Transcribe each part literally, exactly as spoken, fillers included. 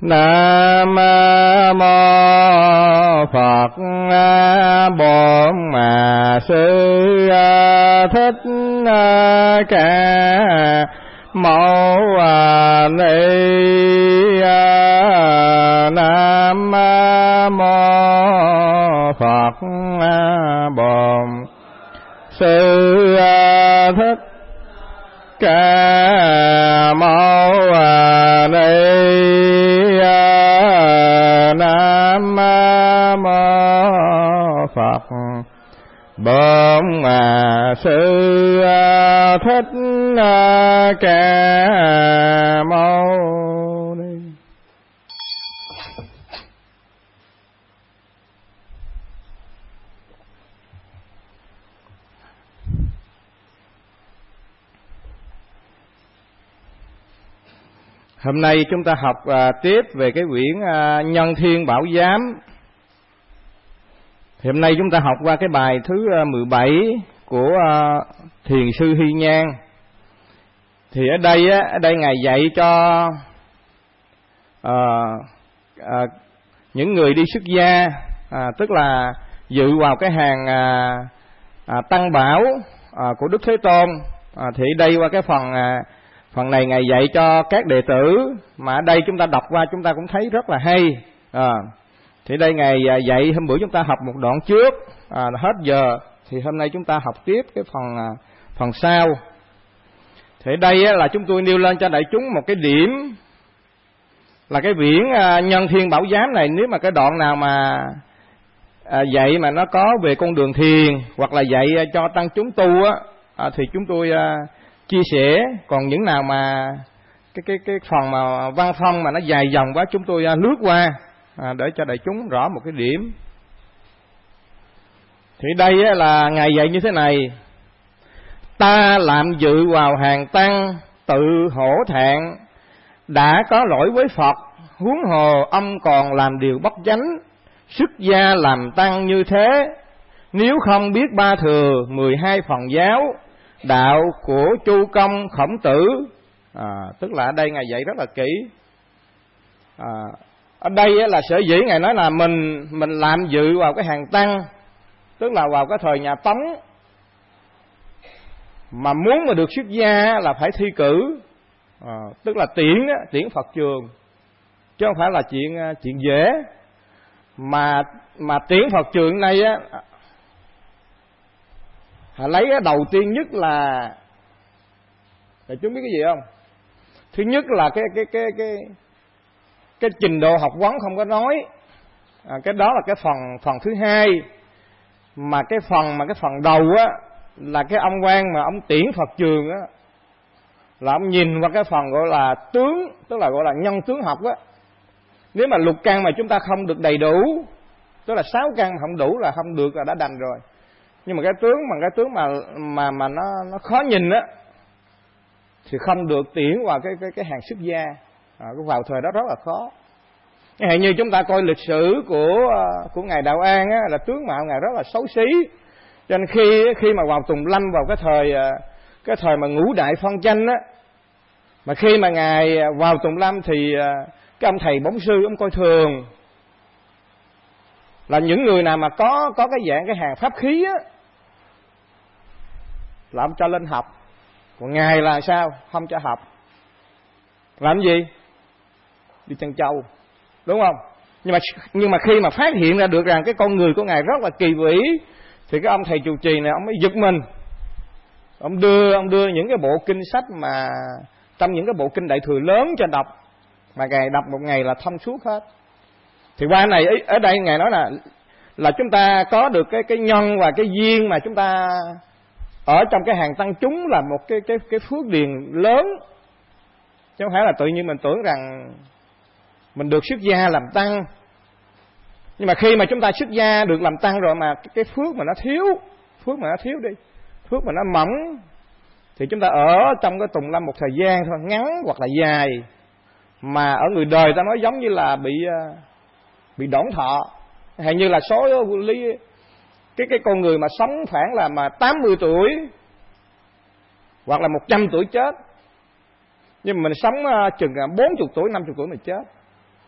Nam mô Phật Bổn Sư Thích Ca Mâu Ni. Nam mô Phật Bổn Sư Thích Ca Mâu Ni. Nam mô Phật Bổn Sư Thích Ca Mâu Ni. Hôm nay chúng ta học à, tiếp về cái quyển à, Nhân Thiên Bảo Giám. Thì hôm nay chúng ta học qua cái bài thứ à, mười bảy của à, Thiền sư Hy Nhan. Thì ở đây á, ở đây ngài dạy cho à, à, những người đi xuất gia, à, tức là dự vào cái hàng à, à, tăng bảo à, của Đức Thế Tôn. À, thì đây qua cái phần à, Phần này Ngài dạy cho các đệ tử, mà ở đây chúng ta đọc qua chúng ta cũng thấy rất là hay. À, thì đây Ngài dạy hôm bữa chúng ta học một đoạn trước, à, hết giờ. Thì hôm nay chúng ta học tiếp cái phần à, phần sau. Thì đây á, là chúng tôi nêu lên cho đại chúng một cái điểm, là cái quyển à, Nhân Thiên Bảo Giám này, nếu mà cái đoạn nào mà à, dạy mà nó có về con đường thiền, hoặc là dạy cho tăng chúng tu á, à, thì chúng tôi à, chia sẻ. Còn những nào mà cái cái cái phần mà văn phong mà nó dài dòng quá, chúng tôi uh, lướt qua à, để cho đại chúng rõ một cái điểm. Thì đây á, là ngài dạy như thế này: ta làm dự vào hàng tăng, tự hổ thẹn, đã có lỗi với Phật, huống hồ ông còn làm điều bất chánh, xuất gia làm tăng như thế, nếu không biết ba thừa mười hai phần giáo, đạo của Chu Công Khổng Tử. À, tức là ở đây ngài dạy rất là kỹ. À, ở đây á, là sở dĩ ngài nói là mình mình làm dự vào cái hàng tăng, tức là vào cái thời nhà Tống, mà muốn mà được xuất gia là phải thi cử, à, tức là tiễn tiễn Phật trường, chứ không phải là chuyện chuyện dễ. Mà mà tiễn Phật trường này á, Họ lấy cái đầu tiên nhất là, là chúng biết cái gì không? Thứ nhất là cái cái cái cái cái trình độ học vấn không có nói, à, cái đó là cái phần phần thứ hai. Mà cái phần mà cái phần đầu á là cái ông quan mà ông tiễn Phật trường á, là ông nhìn vào cái phần gọi là tướng, tức là gọi là nhân tướng học á. Nếu mà lục căn mà chúng ta không được đầy đủ, tức là sáu căn mà không đủ là không được, là đã đành rồi. Nhưng mà cái tướng mà cái tướng mà mà mà nó nó khó nhìn á thì không được tiễn vào cái cái cái hàng xuất gia. À, vào thời đó rất là khó. Hay như chúng ta coi lịch sử của của ngài Đạo An á, là tướng mạo ngài rất là xấu xí. Cho nên khi khi mà vào Tùng Lâm vào cái thời cái thời mà ngũ đại phân tranh á, mà khi mà ngài vào Tùng Lâm thì cái ông thầy bổn sư ông coi thường là những người nào mà có có cái dạng cái hàng pháp khí á là ông cho lên học. Còn ngài là sao? Không cho học. Làm gì? Đi chăn trâu, đúng không? Nhưng mà nhưng mà khi mà phát hiện ra được rằng cái con người của ngài rất là kỳ vĩ, thì cái ông thầy trụ trì này ông mới giật mình. Ông đưa ông đưa những cái bộ kinh sách mà trong những cái bộ kinh đại thừa lớn cho đọc, mà ngài đọc một ngày là thông suốt hết. Thì qua này ở đây ngài nói là là chúng ta có được cái cái nhân và cái duyên mà chúng ta ở trong cái hàng tăng chúng là một cái cái cái phước điền lớn, chứ không phải là tự nhiên mình tưởng rằng mình được xuất gia làm tăng. Nhưng mà khi mà chúng ta xuất gia được làm tăng rồi mà cái, cái phước mà nó thiếu, phước mà nó thiếu đi, phước mà nó mỏng, thì chúng ta ở trong cái Tùng Lâm một thời gian thôi, ngắn hoặc là dài, mà ở người đời ta nói giống như là bị bị đổn thọ. Hay như là số lý cái cái con người mà sống khoảng là mà tám mươi tuổi hoặc là một trăm tuổi chết, nhưng mà mình sống uh, chừng bốn mươi tuổi, năm mươi tuổi mình chết.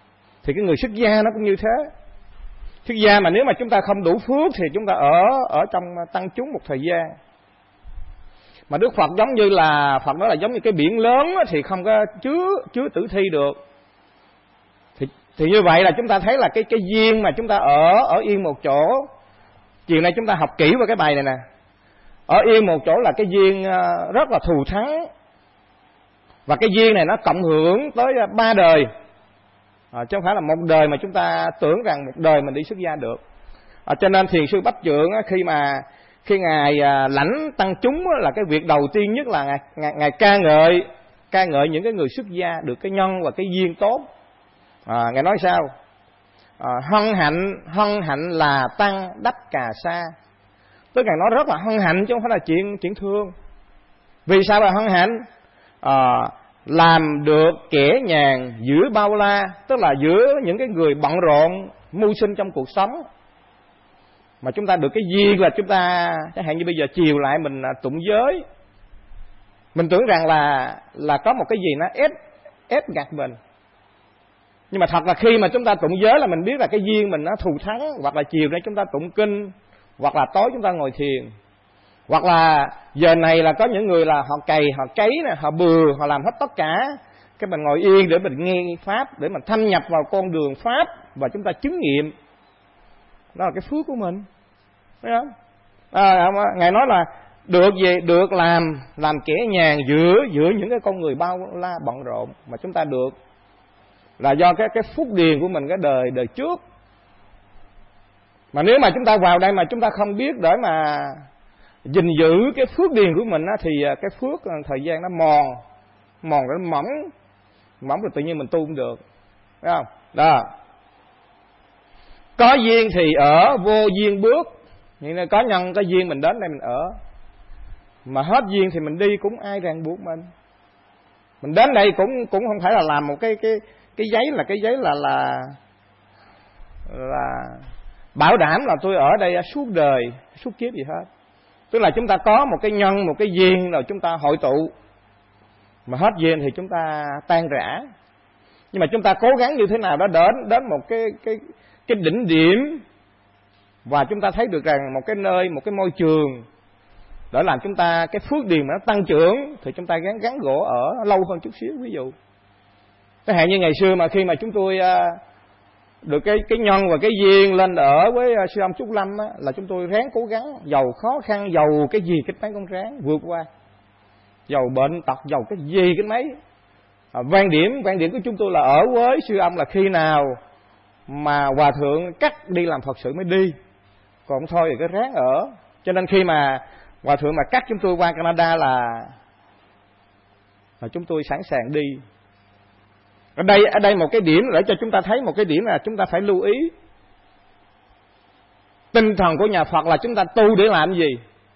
Thì cái người xuất gia nó cũng như thế. Xuất gia mà nếu mà chúng ta không đủ phước thì chúng ta ở ở trong tăng chúng một thời gian. Mà Đức Phật giống như là Phật nói là giống như cái biển lớn thì không có chứa chứa tử thi được. Thì thì như vậy là chúng ta thấy là cái cái duyên mà chúng ta ở ở yên một chỗ. Chiều nay chúng ta học kỹ vào cái bài này nè. Ở yên một chỗ là cái duyên rất là thù thắng. Và cái duyên này nó cộng hưởng tới ba đời. À, chứ không phải là một đời mà chúng ta tưởng rằng một đời mình đi xuất gia được. À, cho nên thiền sư Bách Trượng khi mà khi ngài à, lãnh tăng chúng là cái việc đầu tiên nhất là ngài, ngài, ngài ca ngợi ca ngợi những cái người xuất gia được cái nhân và cái duyên tốt. À, ngài nói sao? À, hân hạnh hân hạnh là tăng đắc cà sa. Tức ngài nói rất là hân hạnh chứ không phải là chuyện chuyện thương. Vì sao là hân hạnh? À, làm được kẻ nhàn giữa bao la, tức là giữa những cái người bận rộn mưu sinh trong cuộc sống, mà chúng ta được cái duyên là chúng ta chẳng hạn như bây giờ chiều lại mình tụng giới, mình tưởng rằng là là có một cái gì nó ép ép gạt mình, nhưng mà thật là khi mà chúng ta tụng giới là mình biết là cái duyên mình nó thù thắng, hoặc là chiều nay chúng ta tụng kinh, hoặc là tối chúng ta ngồi thiền, hoặc là giờ này là có những người là họ cày, họ cấy nè, họ bừa, họ làm hết tất cả, cái mình ngồi yên để mình nghe pháp, để mình thâm nhập vào con đường pháp và chúng ta chứng nghiệm. Đó là cái phước của mình, thấy không? À, ngài nói là được gì? Được làm làm kẻ nhàn giữa giữa những cái con người bao la bận rộn, mà chúng ta được là do cái cái phúc điền của mình cái đời đời trước. Mà nếu mà chúng ta vào đây mà chúng ta không biết để mà gìn giữ cái phước điền của mình á, thì cái phước thời gian nó mòn mòn nó mỏng mỏng rồi tự nhiên mình tu không được, thấy không? Đó, có duyên thì ở, vô duyên bước. Nhưng có nhân có duyên mình đến đây mình ở, mà hết duyên thì mình đi cũng ai ràng buộc mình. Mình đến đây cũng cũng không phải là làm một cái cái cái giấy là cái giấy là là là bảo đảm là tôi ở đây suốt đời suốt kiếp gì hết. Tức là chúng ta có một cái nhân, một cái duyên rồi chúng ta hội tụ, mà hết duyên thì chúng ta tan rã. Nhưng mà chúng ta cố gắng như thế nào đó đến đến một cái cái cái đỉnh điểm, và chúng ta thấy được rằng một cái nơi, một cái môi trường để làm chúng ta cái phước điền mà nó tăng trưởng, thì chúng ta gắn gắn gỗ ở lâu hơn chút xíu. Ví dụ cái hạn như ngày xưa mà khi mà chúng tôi được cái cái nhân và cái duyên lên ở với sư ông Trúc Lâm á, là chúng tôi ráng cố gắng, dầu khó khăn, dầu cái gì cái mấy con ráng vượt qua, dầu bệnh tật, dầu cái gì cái mấy. À, quan điểm quan điểm của chúng tôi là ở với sư ông là khi nào mà hòa thượng cắt đi làm Phật sự mới đi, còn thôi thì cái ráng ở. Cho nên khi mà hòa thượng mà cắt chúng tôi qua Canada là là chúng tôi sẵn sàng đi. Ở đây ở đây một cái điểm để cho chúng ta thấy một cái điểm là chúng ta phải lưu ý. Tinh thần của nhà Phật là chúng ta tu để làm gì?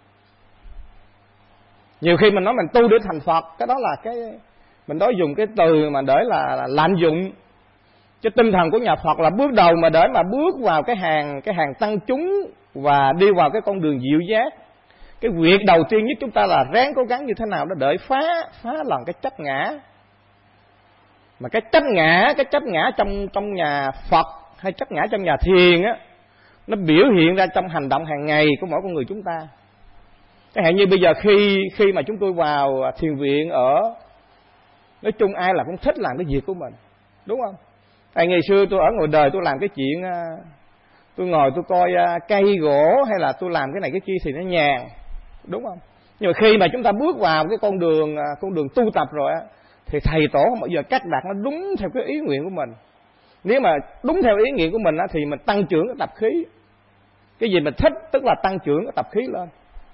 Nhiều khi mình nói mình tu để thành Phật, cái đó là cái mình nói dùng cái từ mà để là, là lạm dụng. Chứ tinh thần của nhà Phật là bước đầu mà để mà bước vào cái hàng cái hàng tăng chúng và đi vào cái con đường diệu giác. Cái việc đầu tiên nhất chúng ta là ráng cố gắng như thế nào đó để phá phá lần cái chấp ngã. Mà cái chấp ngã, cái chấp ngã trong trong nhà Phật hay chấp ngã trong nhà thiền á, nó biểu hiện ra trong hành động hàng ngày của mỗi con người chúng ta. Chẳng hạn như bây giờ khi khi mà chúng tôi vào thiền viện ở, nói chung ai là cũng thích làm cái việc của mình, đúng không? Tại ngày xưa tôi ở ngoài đời tôi làm cái chuyện, tôi ngồi tôi coi cây gỗ hay là tôi làm cái này cái kia thì nó nhàn, đúng không? Nhưng mà khi mà chúng ta bước vào cái con đường con đường tu tập rồi á, thì thầy tổ không bao giờ cắt đặt nó đúng theo cái ý nguyện của mình. Nếu mà đúng theo ý nguyện của mình á, thì mình tăng trưởng cái tập khí. Cái gì mình thích tức là tăng trưởng cái tập khí lên.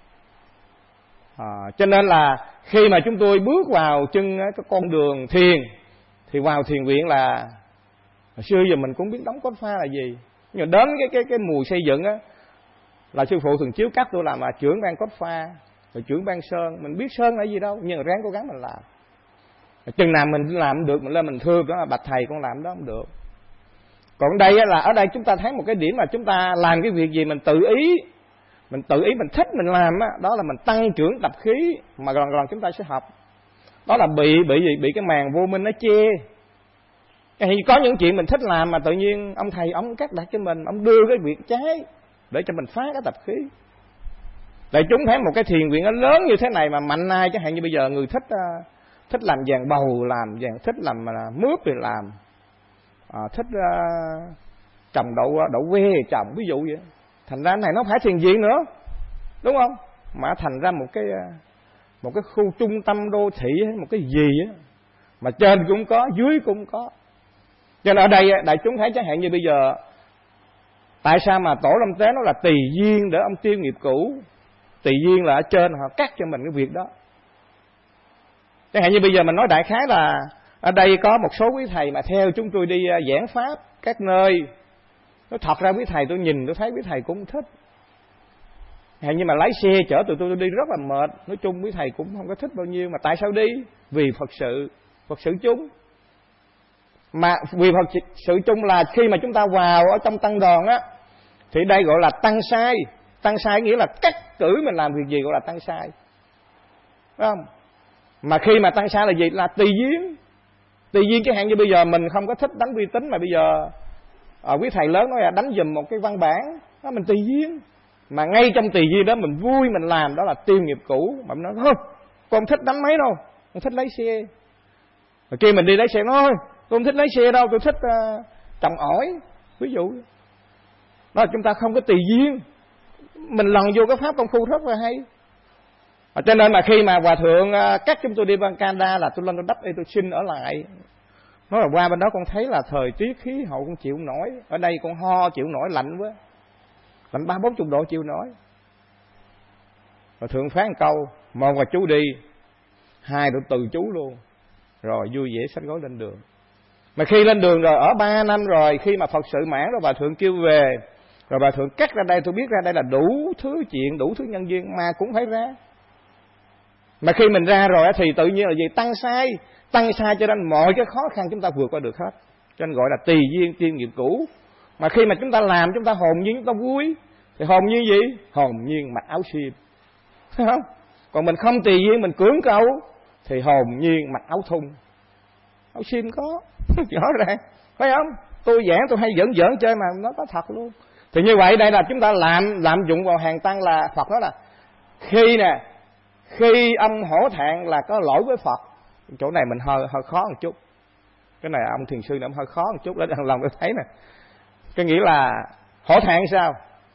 À, cho nên là khi mà chúng tôi bước vào chân cái con đường thiền, thì vào thiền viện là hồi xưa giờ mình cũng biết đóng cốt pha là gì, nhưng mà đến cái cái cái mùi xây dựng á, là sư phụ thường chiếu cắt tôi làm là trưởng ban cốt pha, rồi trưởng ban sơn. Mình biết sơn là gì đâu, nhưng mà ráng cố gắng mình làm. Chừng nào mình làm được mình lên mình thưa đó là bạch thầy con làm đó không được. Còn đây là ở đây chúng ta thấy một cái điểm là chúng ta làm cái việc gì mình tự ý, mình tự ý mình thích mình làm á, đó là mình tăng trưởng tập khí, mà lần lần chúng ta sẽ học. Đó là bị bị gì bị cái màn vô minh nó che. Thì có những chuyện mình thích làm mà tự nhiên ông thầy ông cắt đặt cho mình, ông đưa cái việc trái để cho mình phá cái tập khí. Đại chúng thấy một cái thiền viện nó lớn như thế này mà mạnh ai, chẳng hạn như bây giờ người thích uh, thích làm vàng bầu làm, vàng thích làm uh, mướp thì làm, uh, thích uh, trồng đậu đậu que trồng, ví dụ vậy. Thành ra này nó không phải thiền viện nữa, đúng không? Mà thành ra một cái uh, một cái khu trung tâm đô thị hay một cái gì á, mà trên cũng có, dưới cũng có. Cho nên ở đây đại chúng thấy chẳng hạn như bây giờ tại sao mà Tổ Lâm Tế nó là tùy duyên để ông tiêu nghiệp cũ. Tùy duyên là ở trên họ cắt cho mình cái việc đó. Chẳng hạn như bây giờ mình nói đại khái là ở đây có một số quý thầy mà theo chúng tôi đi giảng pháp các nơi. Nói thật ra quý thầy tôi nhìn tôi thấy quý thầy cũng thích. Chẳng hạn như mà lái xe chở tụi tôi, tôi đi rất là mệt. Nói chung quý thầy cũng không có thích bao nhiêu. Mà tại sao đi? Vì Phật sự, Phật sự chúng. Mà vì Phật sự chung là khi mà chúng ta vào ở trong tăng đoàn á, thì đây gọi là tăng sai. Tăng sai nghĩa là cắt cử mình làm việc gì gọi là tăng sai, phải không? Mà khi mà tăng sai là gì? Là tùy duyên. Tùy duyên chẳng hạn như bây giờ mình không có thích đánh vi tính, mà bây giờ à, quý thầy lớn nói là đánh giùm một cái văn bản đó, mình tùy duyên. Mà ngay trong tùy duyên đó mình vui mình làm, đó là tiêu nghiệp cũ. Mà mình nói thôi con không thích đánh máy đâu, con thích lái xe. Rồi kia mình đi lái xe nói thôi tôi không thích lái xe đâu, tôi thích uh, trồng ổi, ví dụ. Đó là chúng ta không có tùy duyên. Mình lần vô cái pháp công phu rất là hay. Và cho nên mà khi mà hòa thượng uh, cắt chúng tôi đi bên Canada là tôi lên tôi đắp y tôi xin ở lại. Nói là qua bên đó con thấy là thời tiết khí hậu con chịu nổi. Ở đây con ho chịu nổi, lạnh quá, lạnh ba bốn chục độ chịu nổi. Hòa thượng phán câu: một là chú đi, hai là từ chú luôn. Rồi vui vẻ xách gói lên đường. Mà khi lên đường rồi ở ba năm rồi, khi mà Phật sự mãn rồi bà thượng kêu về, rồi bà thượng cắt ra đây, tôi biết ra đây là đủ thứ chuyện, đủ thứ nhân duyên mà cũng phải ra. Mà khi mình ra rồi thì tự nhiên là gì? Tăng sai. Tăng sai cho nên mọi cái khó khăn chúng ta vượt qua được hết. Cho nên gọi là tùy duyên tiêu nghiệp cũ. Mà khi mà chúng ta làm, chúng ta hồn nhiên, chúng ta vui. Thì hồn nhiên gì? Hồn nhiên mặc áo xiêm, thấy không? Còn mình không tùy duyên, mình cưỡng cầu thì hồn nhiên mặc áo thun. Áo xiêm có rõ ràng, phải không? Tôi giảng tôi hay giỡn giỡn chơi mà nó có thật luôn. Thì như vậy đây là chúng ta làm lạm dụng vào hàng tăng, là Phật nói là khi nè, khi ông hổ thẹn là có lỗi với Phật. Chỗ này mình hơi hơi khó một chút. Cái này ông thiền sư này ông hơi khó một chút, để thằng lòng tôi thấy nè. Cái nghĩa là hổ thẹn sao?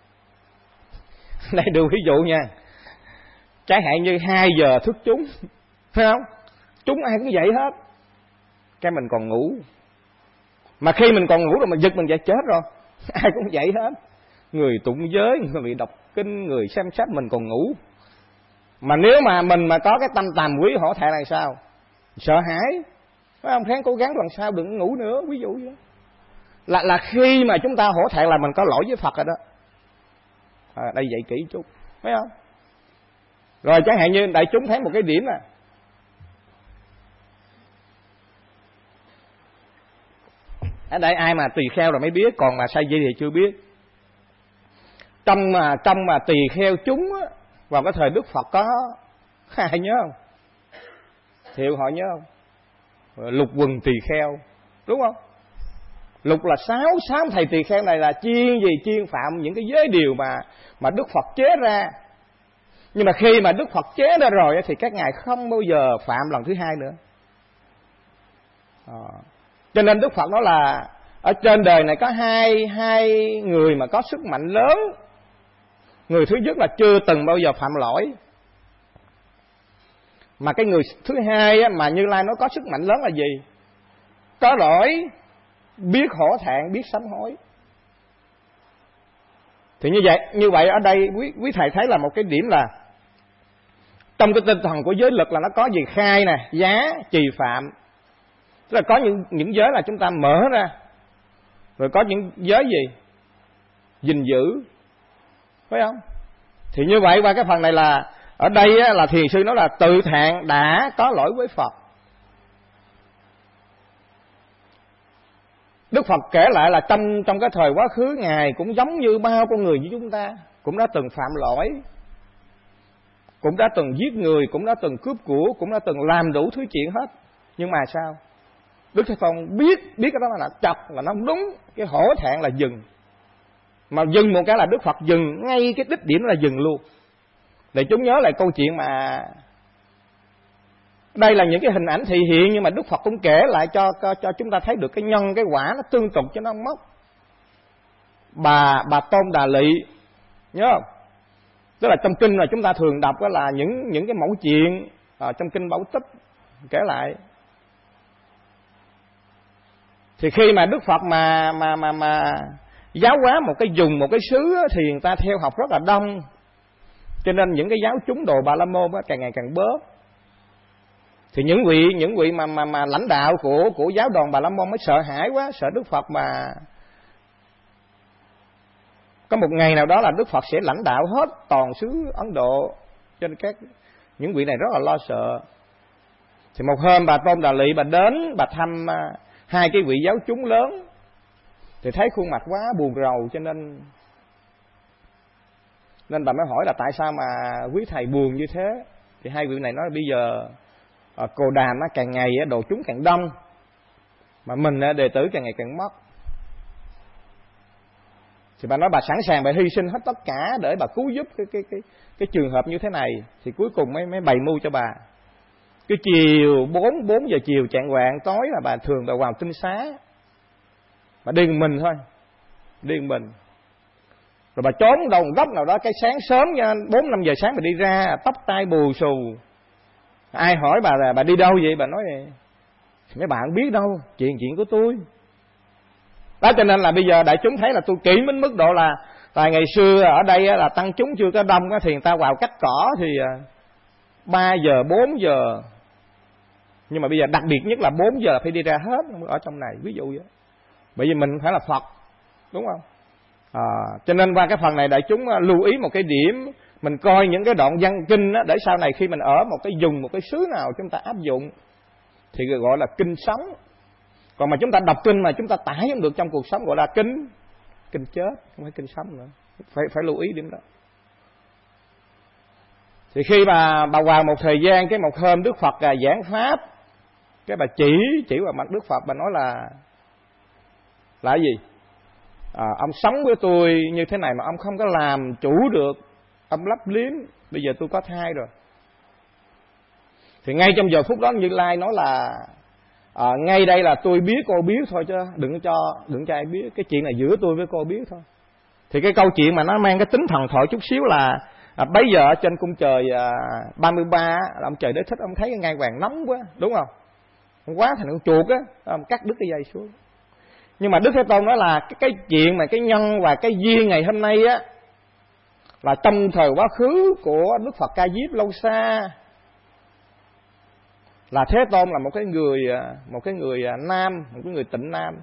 Đây đưa ví dụ nha. Chẳng hạn như hai giờ thức chúng, phải không? Chúng ai cũng vậy hết. Cái mình còn ngủ. Mà khi mình còn ngủ rồi mà giật mình dậy chết rồi. Ai cũng vậy hết. Người tụng giới, người bị đọc kinh, người xem sách, mình còn ngủ. Mà nếu mà mình mà có cái tâm tàm quý hổ thẹn là sao? Sợ hãi, phải không? Kháng cố gắng làm sao đừng ngủ nữa, ví dụ vậy. Là, là khi mà chúng ta hổ thẹn là mình có lỗi với Phật rồi đó. À, đây dạy kỹ chút, phải không? Rồi chẳng hạn như đại chúng thấy một cái điểm nè. Ở đây ai mà tỳ kheo rồi mới biết, còn mà sai di thì chưa biết. Trong mà trong mà tỳ kheo chúng á, vào cái thời Đức Phật có ai nhớ không? Thiệu họ nhớ không? Lục quần tỳ kheo, đúng không? Lục là sáu sáu thầy tỳ kheo này là chuyên gì? Chuyên phạm những cái giới điều mà mà Đức Phật chế ra. Nhưng mà khi mà Đức Phật chế ra rồi thì các ngài không bao giờ phạm lần thứ hai nữa. À, cho nên Đức Phật nói là ở trên đời này có hai hai người mà có sức mạnh lớn. Người thứ nhất là chưa từng bao giờ phạm lỗi. Mà cái người thứ hai á, mà Như Lai nói có sức mạnh lớn là gì? Có lỗi, biết hổ thẹn, biết sám hối. Thì như vậy, như vậy ở đây quý, quý thầy thấy là một cái điểm là trong cái tinh thần của giới lực là nó có gì? Khai nè, giá, trì phạm. Tức là có những, những giới là chúng ta mở ra. Rồi có những giới gì? Gìn giữ, phải không? Thì như vậy qua cái phần này là ở đây á, là thiền sư nói là tự thẹn đã có lỗi với Phật. Đức Phật kể lại là trong trong cái thời quá khứ ngài cũng giống như bao con người như chúng ta, cũng đã từng phạm lỗi, cũng đã từng giết người, cũng đã từng cướp của, cũng đã từng làm đủ thứ chuyện hết. Nhưng mà sao? Đức Thế Tôn biết biết cái đó là chọc, là nó không đúng. Cái hổ thẹn là dừng. Mà dừng một cái là Đức Phật dừng ngay cái đích điểm là dừng luôn. Để chúng nhớ lại câu chuyện mà đây là những cái hình ảnh thị hiện, nhưng mà Đức Phật cũng kể lại cho cho, cho chúng ta thấy được cái nhân cái quả nó tương tục cho nó không móc. Bà bà Tôn Đà Lị nhớ không? Tức là trong kinh là chúng ta thường đọc đó là những những cái mẫu chuyện ở trong kinh Bảo Tích kể lại. Thì khi mà Đức Phật mà mà mà mà giáo hóa một cái vùng một cái xứ thì người ta theo học rất là đông, cho nên những cái giáo chúng Đồ Bà La Môn càng ngày càng bớt. Thì những vị những vị mà mà mà lãnh đạo của của giáo đoàn Bà La Môn mới sợ hãi quá, sợ Đức Phật mà có một ngày nào đó là Đức Phật sẽ lãnh đạo hết toàn xứ Ấn Độ, cho nên các những vị này rất là lo sợ. Thì một hôm bà Tôn Đà Lị bà đến bà thăm hai cái vị giáo chúng lớn, thì thấy khuôn mặt quá buồn rầu, cho nên nên bà mới hỏi là tại sao mà quý thầy buồn như thế. Thì hai vị này nói bây giờ à, Cồ Đàm nó càng ngày độ chúng càng đông, mà mình đệ tử càng ngày càng mất. Thì bà nói bà sẵn sàng bà hy sinh hết tất cả để bà cứu giúp cái cái cái cái trường hợp như thế này. Thì cuối cùng mới mới bày mưu cho bà. Cái chiều bốn bốn giờ chiều chạng vạng tối là bà thường bà vào tinh xá, bà đi một mình thôi, đi một mình. Rồi bà trốn đầu góc nào đó, cái sáng sớm nha, bốn năm giờ sáng bà đi ra, tóc tai bù xù. Ai hỏi bà là bà đi đâu vậy? Bà nói mấy bạn không biết đâu, chuyện chuyện của tôi. Đó, cho nên là bây giờ đại chúng thấy là tôi kỹ đến mức độ là tại ngày xưa ở đây là tăng chúng chưa có đông thì người ta vào cắt cỏ thì ba giờ bốn giờ, nhưng mà bây giờ đặc biệt nhất là bốn giờ phải đi ra hết ở trong này, ví dụ vậy. Bởi vì mình phải là Phật, đúng không? À, cho nên qua cái phần này đại chúng lưu ý một cái điểm, mình coi những cái đoạn văn kinh đó, để sau này khi mình ở một cái vùng một cái xứ nào chúng ta áp dụng thì gọi là kinh sống. Còn mà chúng ta đọc kinh mà chúng ta tải không được trong cuộc sống gọi là kinh kinh chết, không phải kinh sống nữa. Phải phải lưu ý điểm đó. Thì khi mà bà vào một thời gian, cái một hôm Đức Phật là giảng pháp, cái bà chỉ chỉ vào mặt Đức Phật, bà nói là là cái gì? À, ông sống với tôi như thế này mà ông không có làm chủ được, ông lấp liếm, bây giờ tôi có thai rồi. Thì ngay trong giờ phút đó Như Lai nói là à, ngay đây là tôi biết cô biết thôi, chứ đừng cho đừng cho ai biết, cái chuyện này giữa tôi với cô biết thôi. Thì cái câu chuyện mà nó mang cái tính thần thoại chút xíu là à, bấy giờ ở trên cung trời à, ba mươi ba là ông trời Đế Thích, ông thấy cái ngai vàng nóng quá, đúng không? Ông quá thành con chuột á, ông cắt đứt cái dây xuống. Nhưng mà Đức Thế Tôn nói là cái, cái chuyện mà cái nhân và cái duyên ngày hôm nay á là trong thời quá khứ của Đức Phật Ca Diếp lâu xa, là Thế Tôn là một cái người một cái người nam, một cái người Tịnh Nam,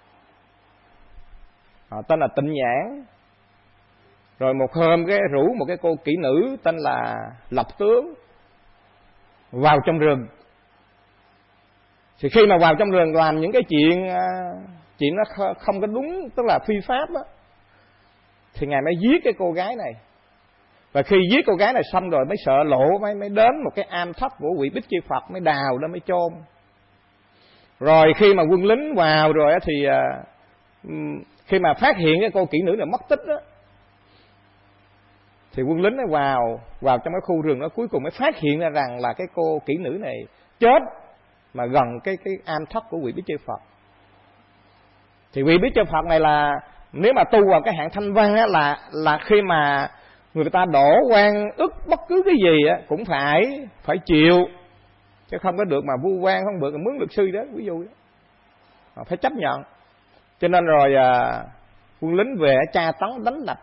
à, tên là Tịnh Nhãn. Rồi một hôm cái rủ một cái cô kỹ nữ tên là Lập Tướng vào trong rừng. Thì khi mà vào trong rừng làm những cái chuyện chuyện nó không có đúng, tức là phi pháp á, thì Ngài mới giết cái cô gái này. Và khi giết cô gái này xong rồi mới sợ lộ, mới mới đến một cái am thất của Quỷ Bích Chi Phật, mới đào đó mới chôn. Rồi khi mà quân lính vào rồi thì khi mà phát hiện cái cô kỹ nữ này mất tích á, thì quân lính nó vào vào trong cái khu rừng đó, cuối cùng mới phát hiện ra rằng là cái cô kỹ nữ này chết mà gần cái cái am thất của Quỷ Bích Chi Phật. Thì Quỷ Bích Chi Phật này là nếu mà tu vào cái hạng thanh văn á, là là khi mà người ta đổ oan ức bất cứ cái gì á cũng phải phải chịu, chứ không có được mà vu oan, không được mướn luật sư đó, ví dụ đó. Phải chấp nhận. Cho nên rồi à, quân lính về tra tấn đánh đập.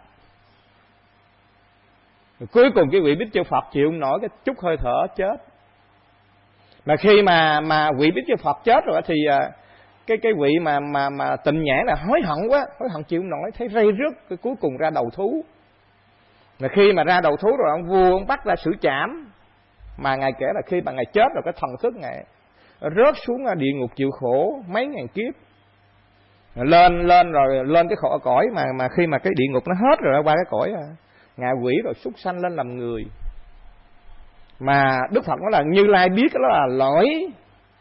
Rồi cuối cùng cái vị Bích Chi Phật chịu không nổi cái chút hơi thở chết. Mà khi mà mà vị Bích Chi Phật chết rồi thì à, cái cái vị mà mà mà Tịnh Nhãn là hối hận quá, hối hận chịu không nổi, thấy rây rứt, cái cuối cùng ra đầu thú. Mà khi mà ra đầu thú rồi ông vua ông bắt ra xử trảm. Mà Ngài kể là khi mà Ngài chết rồi cái thần thức Ngài rớt xuống địa ngục chịu khổ mấy ngàn kiếp, lên lên rồi lên cái khổ cõi mà mà khi mà cái địa ngục nó hết rồi qua cái cõi ngạ quỷ rồi súc sanh lên làm người. Mà Đức Phật nói là Như Lai biết đó là lỗi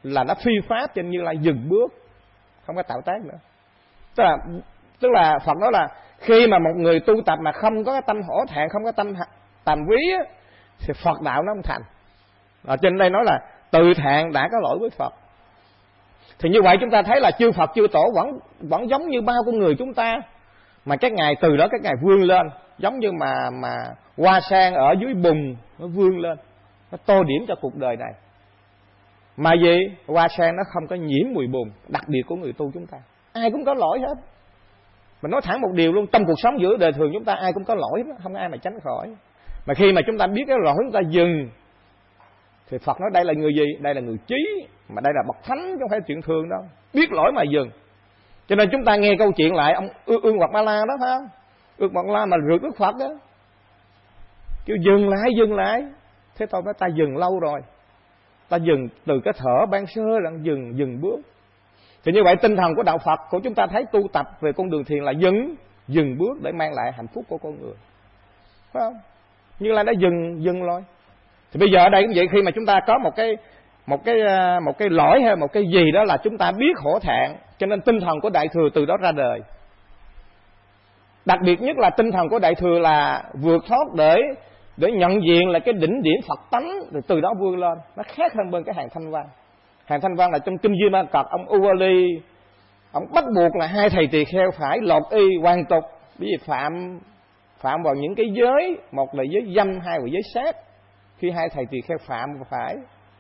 là nó phi pháp, cho nên Như Lai dừng bước, không có tạo tác nữa. Tức là tức là Phật nói là khi mà một người tu tập mà không có cái tâm hổ thẹn, không có tâm tàm quý á, thì Phật đạo nó không thành. Ở trên đây nói là tự thẹn đã có lỗi với Phật. Thì như vậy chúng ta thấy là chư Phật chư Tổ vẫn vẫn giống như bao con người chúng ta, mà các ngài từ đó các ngài vươn lên, giống như mà mà hoa sen ở dưới bùn nó vươn lên, nó tô điểm cho cuộc đời này. Mà gì? Hoa sen nó không có nhiễm mùi bùn, đặc biệt của người tu chúng ta. Ai cũng có lỗi hết. Mình nói thẳng một điều luôn, trong cuộc sống giữa đời thường chúng ta ai cũng có lỗi đó, không có ai mà tránh khỏi. Mà khi mà chúng ta biết cái lỗi chúng ta dừng, thì Phật nói đây là người gì? Đây là người trí, mà đây là bậc thánh chứ không phải chuyện thường đâu. Biết lỗi mà dừng. Cho nên chúng ta nghe câu chuyện lại ông Ương Hoặc Ma La đó phải không? Ương Hoặc Ma La mà rượt Đức Phật đó, kêu dừng lại, dừng lại. Thế thôi nói ta dừng lâu rồi, ta dừng từ cái thở ban sơ là dừng dừng bước. Thì như vậy tinh thần của đạo Phật của chúng ta thấy tu tập về con đường thiền là dừng dừng bước để mang lại hạnh phúc của con người, phải không? Như là đã dừng dừng rồi. Thì bây giờ ở đây cũng vậy, khi mà chúng ta có một cái một cái một cái lỗi hay một cái gì đó là chúng ta biết hổ thẹn, cho nên tinh thần của Đại Thừa từ đó ra đời. Đặc biệt nhất là tinh thần của Đại Thừa là vượt thoát để để nhận diện là cái đỉnh điểm Phật tánh, rồi từ đó vươn lên. Nó khác hơn bên cái hàng Thanh Văn. Hàng Thanh Văn là trong kinh Duy Ma Cật, ông Uali ông bắt buộc là hai thầy tỳ kheo phải lột y hoàn tục, bởi vì phạm phạm vào những cái giới, một là giới dâm, hai là giới sát. Khi hai thầy tỳ kheo phạm phải,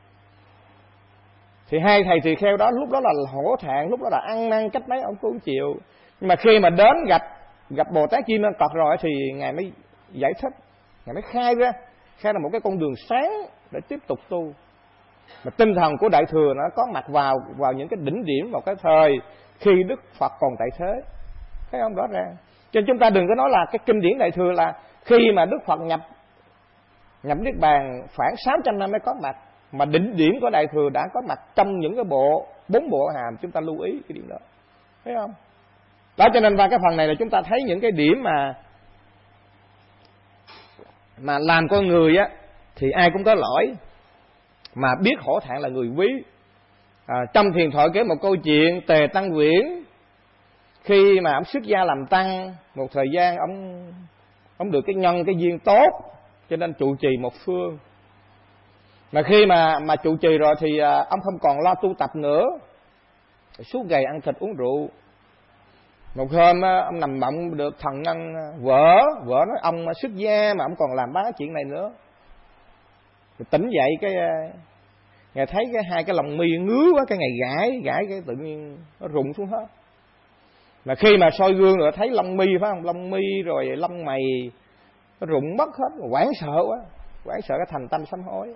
thì hai thầy tỳ kheo đó lúc đó là hổ thẹn, lúc đó là ăn năn cách mấy ông cũng chịu. Nhưng mà khi mà đến gặp gặp Bồ Tát Duy Ma Cật rồi thì ngài mới giải thích, ngài mới khai ra, khai là một cái con đường sáng để tiếp tục tu. Mà tinh thần của Đại Thừa nó có mặt vào vào những cái đỉnh điểm, vào cái thời khi Đức Phật còn tại thế, thấy không? Rõ ràng. Cho nên chúng ta đừng có nói là cái kinh điển Đại Thừa là khi mà Đức Phật nhập nhập Niết Bàn khoảng sáu trăm năm mới có mặt, mà đỉnh điểm của Đại Thừa đã có mặt trong những cái bộ bốn bộ hàm. Chúng ta lưu ý cái điểm đó, thấy không? Đó, cho nên vào cái phần này là chúng ta thấy những cái điểm mà mà làm con người á thì ai cũng có lỗi, mà biết hổ thẹn là người quý. À, trong thiền thoại kể một câu chuyện Tề Tăng Viễn, khi mà ông xuất gia làm tăng một thời gian, ông ông được cái nhân cái duyên tốt, cho nên trụ trì một phương. Mà khi mà mà trụ trì rồi thì à, ông không còn lo tu tập nữa, suốt ngày ăn thịt uống rượu. Một hôm ông nằm mộng được thần nhân vợ vợ nói ông xuất gia mà ông còn làm bá chuyện này nữa. Rồi tỉnh dậy cái ngài thấy cái hai cái lòng mi ngứa quá, cái ngày gãi gãi cái tự nhiên nó rụng xuống hết. Mà khi mà soi gương rồi thấy lông mi, phải không? Lông mi rồi lông mày nó rụng mất hết, hoảng sợ quá, hoảng sợ cái thành tâm sám hối.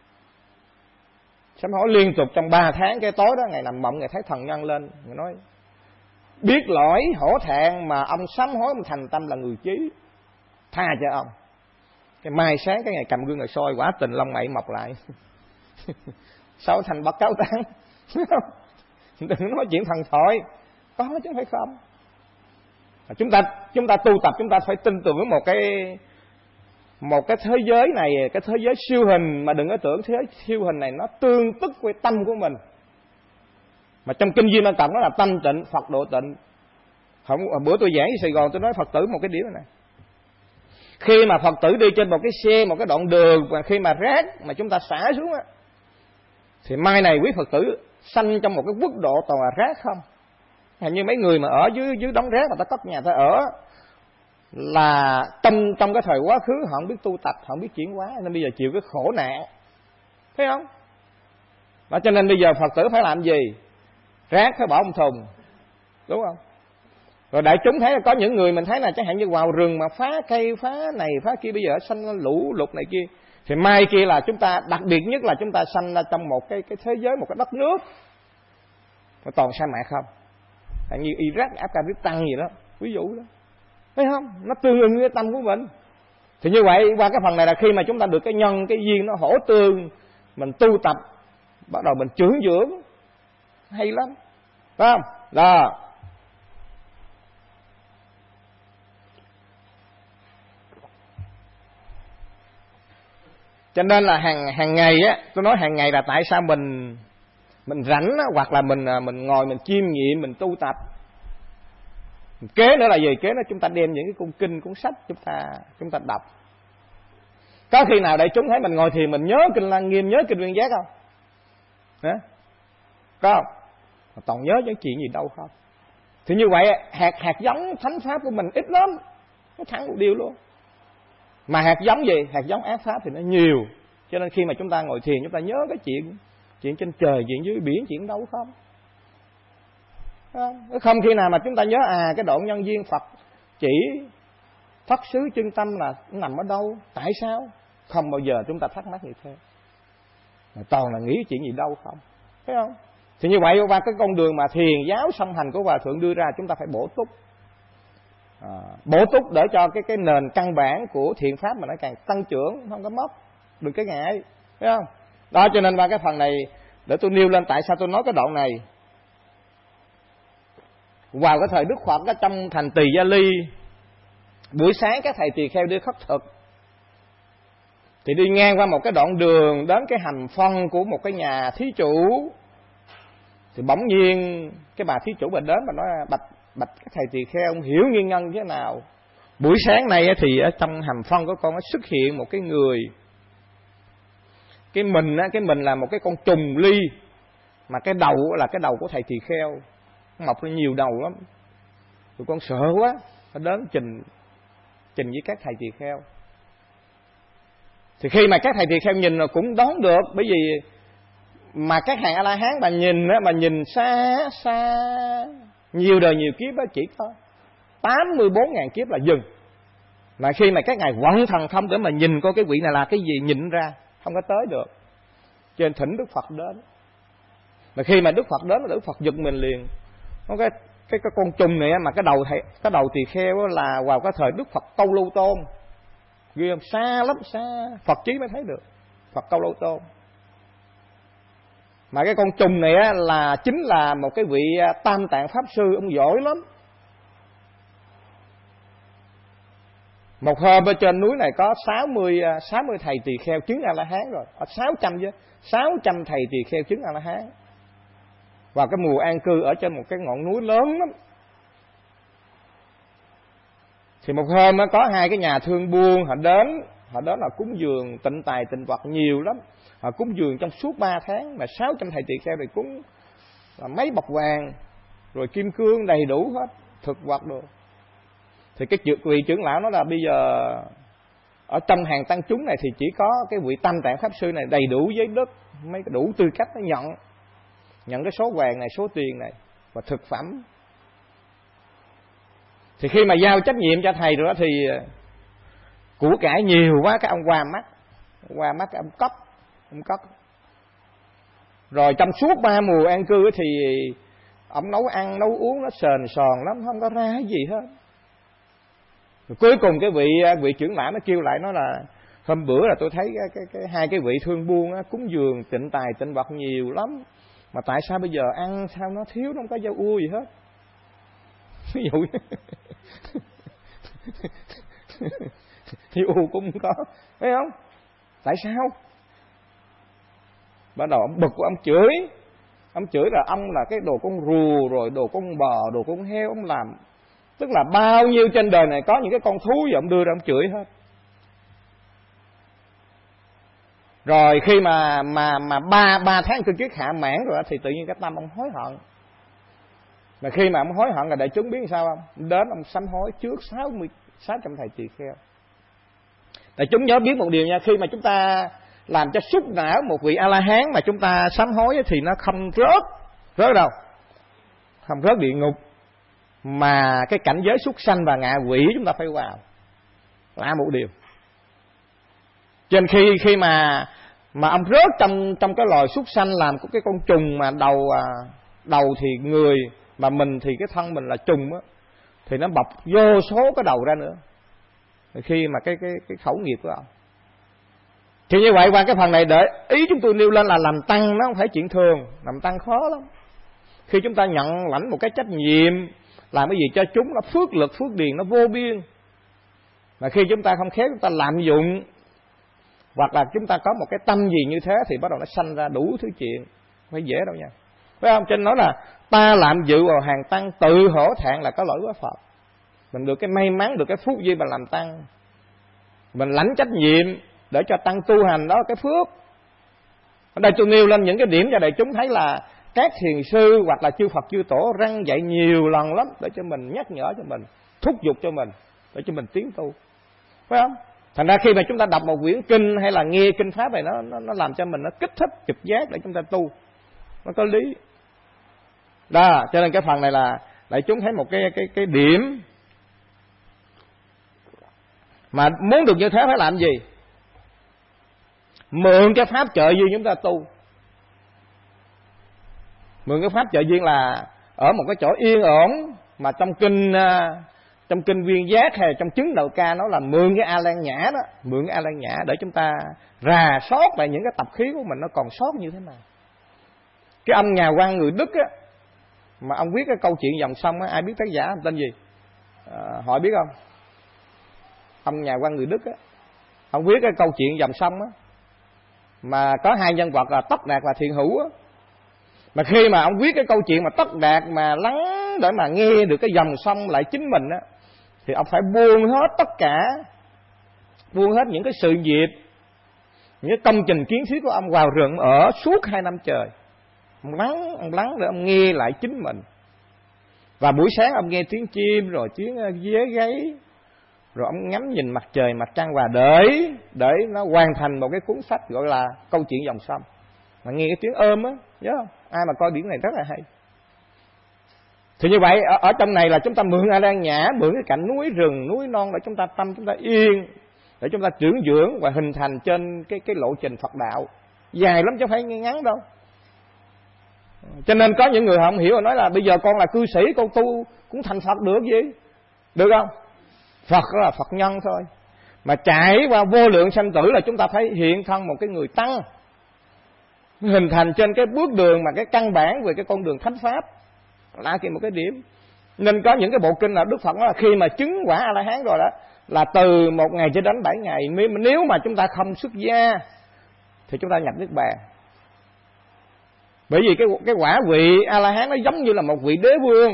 Sám hối liên tục trong ba tháng. Cái tối đó ngài nằm mộng, ngài thấy thần nhân lên, ngài nói biết lỗi hổ thẹn mà ông sám hối mà thành tâm là người trí, tha cho ông. Cái mai sáng cái ngày cầm gương rồi soi, quả tình lông mày mọc lại. Sao thành bậc cao tăng? Đừng nói chuyện thần thoại, có chứ phải không? Chúng ta chúng ta tu tập, chúng ta phải tin tưởng một cái một cái thế giới này, cái thế giới siêu hình, mà đừng có tưởng thế giới siêu hình này nó tương tức với tâm của mình. Mà trong kinh Duy Ma Cật nó là tâm tịnh, Phật độ tịnh. Hôm bữa tôi giảng ở Sài Gòn tôi nói Phật tử một cái điểm này. Khi mà Phật tử đi trên một cái xe, một cái đoạn đường, và khi mà rác mà chúng ta xả xuống á, thì mai này quý Phật tử sanh trong một cái quốc độ toàn là rác không. Hình như mấy người mà ở dưới dưới đống rác mà ta cất nhà ta ở, là trong trong cái thời quá khứ họ không biết tu tập, họ không biết chuyển hóa, nên bây giờ chịu cái khổ nạn, thấy không? Đó, cho nên bây giờ Phật tử phải làm gì? Rác phải bỏ trong thùng, đúng không? Rồi đại chúng thấy là có những người mình thấy là chẳng hạn như vào rừng mà phá cây, phá này phá kia, bây giờ sanh lũ lụt này kia, thì mai kia là chúng ta, đặc biệt nhất là chúng ta sanh ra trong một cái cái thế giới, một cái đất nước nó toàn sa mạc không, chẳng như Iraq, Afghanistan gì đó, ví dụ đó, thấy không? Nó tương ứng với tâm của mình. Thì như vậy qua cái phần này là khi mà chúng ta được cái nhân, cái duyên nó hỗ tương, mình tu tập, bắt đầu mình trưởng dưỡng, hay lắm, phải không? Đó. Cho nên là hàng hàng ngày á, tôi nói hàng ngày là tại sao mình mình rảnh á, hoặc là mình mình ngồi mình chiêm nghiệm, mình tu tập. Kế nữa là gì? Kế nữa chúng ta đem những cái cuốn kinh, cuốn sách chúng ta chúng ta đọc. Có khi nào đại chúng thấy mình ngồi thiền mình nhớ kinh Lăng Nghiêm, nhớ kinh Nguyên Giác không? Hả? Có không? Mà toàn nhớ những chuyện gì đâu không? Thì như vậy hạt hạt giống thánh pháp của mình ít lắm, nó thẳng một điều luôn. Mà hạt giống gì? Hạt giống ác pháp thì nó nhiều. Cho nên khi mà chúng ta ngồi thiền chúng ta nhớ cái chuyện chuyện trên trời, chuyện dưới biển, chuyện đâu không? Không, không khi nào mà chúng ta nhớ à cái độ nhân duyên Phật chỉ Phật xứ chân tâm là nằm ở đâu, tại sao? Không bao giờ chúng ta thắc mắc như thế. Mà toàn là nghĩ chuyện gì đâu không, thấy không? Thì như vậy qua cái con đường mà thiền giáo song hành của Hòa Thượng đưa ra, chúng ta phải bổ túc, à, bổ túc để cho cái cái nền căn bản của thiện pháp mà nó càng tăng trưởng, không có mất, đừng cái ngại, thấy không? Đó cho nên qua cái phần này để tôi nêu lên tại sao tôi nói cái đoạn này. Vào cái thời Đức Phật ở trong thành Tỳ Gia Ly, buổi sáng các thầy tỳ kheo đi khất thực, thì đi ngang qua một cái đoạn đường đến cái hành phân của một cái nhà thí chủ, thì bỗng nhiên cái bà thí chủ bà đến và nói bạch bạch các thầy tỳ kheo, ông hiểu nguyên nhân thế nào? Buổi sáng nay thì ở trong hành phân của con nó xuất hiện một cái người, cái mình á, cái mình là một cái con trùng ly, mà cái đầu là cái đầu của thầy tỳ kheo, mọc lên nhiều đầu lắm. Tụi con sợ quá, nó đến trình trình với các thầy tỳ kheo. Thì khi mà các thầy tỳ kheo nhìn là cũng đoán được, bởi vì mà các hàng A La Hán mà nhìn á, mà nhìn xa xa nhiều đời nhiều kiếp á, chỉ có tám mươi bốn ngàn kiếp là dừng. Mà khi mà các ngài vận thần thông để mà nhìn coi cái vị này là cái gì, nhìn ra không có tới được. Cho nên thỉnh Đức Phật đến. Mà khi mà Đức Phật đến, Đức Phật giật mình liền. Nó cái cái cái con trùng này mà cái đầu thầy, cái đầu tỳ kheo là vào cái thời Đức Phật Câu Lâu Tôn. Ghê không? Xa lắm, xa Phật chí mới thấy được. Phật Câu Lâu Tôn. Mà cái con trùng này á, là chính là một cái vị Tam Tạng Pháp Sư, ông giỏi lắm. Một hôm ở trên núi này có sáu mươi, sáu mươi thầy tỳ kheo chứng A-la-hán rồi. Ở sáu trăm chứ, sáu trăm thầy tỳ kheo chứng A-la-hán. Và cái mùa an cư ở trên một cái ngọn núi lớn lắm. Thì một hôm có hai cái nhà thương buôn họ đến, họ đến là cúng dường tịnh tài tịnh vật nhiều lắm. Họ cúng dường trong suốt ba tháng mà sáu trăm thầy tỳ kheo thì cúng là mấy bọc vàng, rồi kim cương đầy đủ hết, thực vật đồ. Thì cái vị trưởng lão nói là bây giờ ở trong hàng tăng chúng này thì chỉ có cái vị Tam Tạng Pháp Sư này đầy đủ giấy đất, mấy cái đủ tư cách nó nhận nhận cái số vàng này, số tiền này và thực phẩm. Thì khi mà giao trách nhiệm cho thầy rồi đó thì của cải nhiều quá, cái ông qua mắt, qua mắt cái ông cấp, ông cấp. Rồi trong suốt ba mùa an cư thì ông nấu ăn nấu uống nó sền sòn lắm, không có ra cái gì hết. Rồi cuối cùng cái vị vị trưởng lão nó kêu lại, nó là hôm bữa là tôi thấy cái, cái, cái hai cái vị thương buôn á, cúng dường tịnh tài tịnh vật nhiều lắm, mà tại sao bây giờ ăn sao nó thiếu, nó không có dao ua gì hết. Ví dụ dao ua cũng không có, thấy không? Tại sao? Bắt đầu ông bực của ông chửi, ông chửi là ông là cái đồ con rùa, rồi đồ con bò, đồ con heo ông làm. Tức là bao nhiêu trên đời này có những cái con thú gì ông đưa ra ông chửi hết. Rồi khi mà mà mà ba ba tháng cương kiết hạ mãn rồi thì tự nhiên cái tâm ông hối hận. Mà khi mà ông hối hận là đại chúng biết sao không? Đến ông sám hối trước sáu mươi sáu trăm thầy tỳ kheo. Đại chúng nhớ biết một điều nha, khi mà chúng ta làm cho xúc não một vị A La Hán mà chúng ta sám hối thì nó không rớt, rớt đâu, không rớt địa ngục, mà cái cảnh giới súc sanh và ngạ quỷ chúng ta phải vào, là một điều. Cho nên khi khi mà mà ông rớt trong trong cái loài súc sanh làm cái con trùng mà đầu đầu thì người mà mình thì cái thân mình là trùng á, thì nó bọc vô số cái đầu ra nữa. Khi mà cái cái cái khẩu nghiệp của ông. Thì như vậy qua cái phần này để ý chúng tôi nêu lên là làm tăng nó không phải chuyện thường, làm tăng khó lắm. Khi chúng ta nhận lãnh một cái trách nhiệm làm cái gì cho chúng, nó phước lực phước điền nó vô biên. Mà khi chúng ta không khéo chúng ta lạm dụng, hoặc là chúng ta có một cái tâm gì như thế thì bắt đầu nó sanh ra đủ thứ chuyện. phải dễ đâu nha, phải không? Trên nói là ta làm dự vào hàng tăng, tự hổ thẹn là có lỗi với Phật. Mình được cái may mắn, được cái phúc gì mà làm tăng, mình lãnh trách nhiệm để cho tăng tu hành, đó là cái phước. Ở đây tôi nêu lên những cái điểm cho đại chúng thấy là các thiền sư hoặc là chư Phật chư Tổ răng dạy nhiều lần lắm để cho mình, nhắc nhở cho mình, thúc giục cho mình, để cho mình tiến tu, phải không? Thành ra khi mà chúng ta đọc một quyển kinh hay là nghe kinh pháp này, nó nó, nó làm cho mình nó kích thích trực giác để chúng ta tu, nó có lý. Đó, cho nên cái phần này là đại chúng thấy một cái cái cái điểm mà muốn được như thế phải làm gì? Mượn cái pháp trợ duyên chúng ta tu. Mượn cái pháp trợ duyên là ở một cái chỗ yên ổn, mà trong kinh trong kinh Viên Giác hay trong chứng Đạo Ca nó là mượn cái A Lan Nhã đó, mượn cái A Lan Nhã để chúng ta rà soát lại những cái tập khí của mình nó còn sót như thế nào. Cái ông nhà văn người Đức á, mà ông viết cái câu chuyện dòng sông á, ai biết tác giả ông tên gì? À, hỏi biết không? Ông nhà văn người Đức á, ông viết cái câu chuyện dòng sông á, mà có hai nhân vật là Tất Đạt và Thiện Hữu á. Mà khi mà ông viết cái câu chuyện mà Tất Đạt mà lắng để mà nghe được cái dòng sông lại chính mình á, thì ông phải buông hết tất cả, buông hết những cái sự việc, những cái công trình kiến thiết của ông vào rừng ở suốt hai năm trời. Ông lắng, ông lắng để ông nghe lại chính mình. Và buổi sáng ông nghe tiếng chim, rồi tiếng dế gáy, rồi ông ngắm nhìn mặt trời, mặt trăng và để để nó hoàn thành một cái cuốn sách gọi là Câu Chuyện Dòng Sông. Mà nghe cái tiếng ôm á, nhớ không? Ai mà coi điển này rất là hay. Thì như vậy ở, ở trong này là chúng ta mượn A Lan Nhã, mượn cái cảnh núi rừng, núi non để chúng ta tâm chúng ta yên, để chúng ta trưởng dưỡng và hình thành trên cái cái lộ trình Phật đạo dài lắm chứ không phải ngắn đâu. Cho nên có những người họ không hiểu, họ nói là bây giờ con là cư sĩ, con tu cũng thành Phật được gì? Được không? Phật là Phật nhân thôi. Mà trải qua vô lượng sanh tử là chúng ta phải hiện thân một cái người tăng, hình thành trên cái bước đường mà cái căn bản về cái con đường thánh pháp là cái một cái điểm. Nên có những cái bộ kinh là Đức Phật nói là khi mà chứng quả A La Hán rồi đó, là từ một ngày cho đến bảy ngày, nếu mà chúng ta không xuất gia thì chúng ta nhập niết bàn. Bởi vì cái cái quả vị A La Hán nó giống như là một vị đế vương,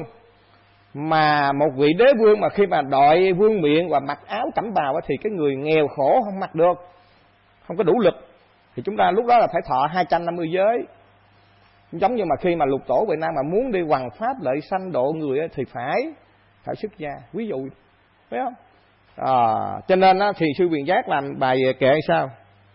mà một vị đế vương mà khi mà đội vương miện và mặc áo cẩm bào thì cái người nghèo khổ không mặc được, không có đủ lực, thì chúng ta lúc đó là phải thọ hai trăm năm mươi giới. Giống như mà khi mà lục tổ Việt Nam mà muốn đi hoằng pháp lợi sanh độ người thì phải phải xuất gia, ví dụ, phải không? À, cho nên á, Thiền sư Viên Giác làm bài kệ sao?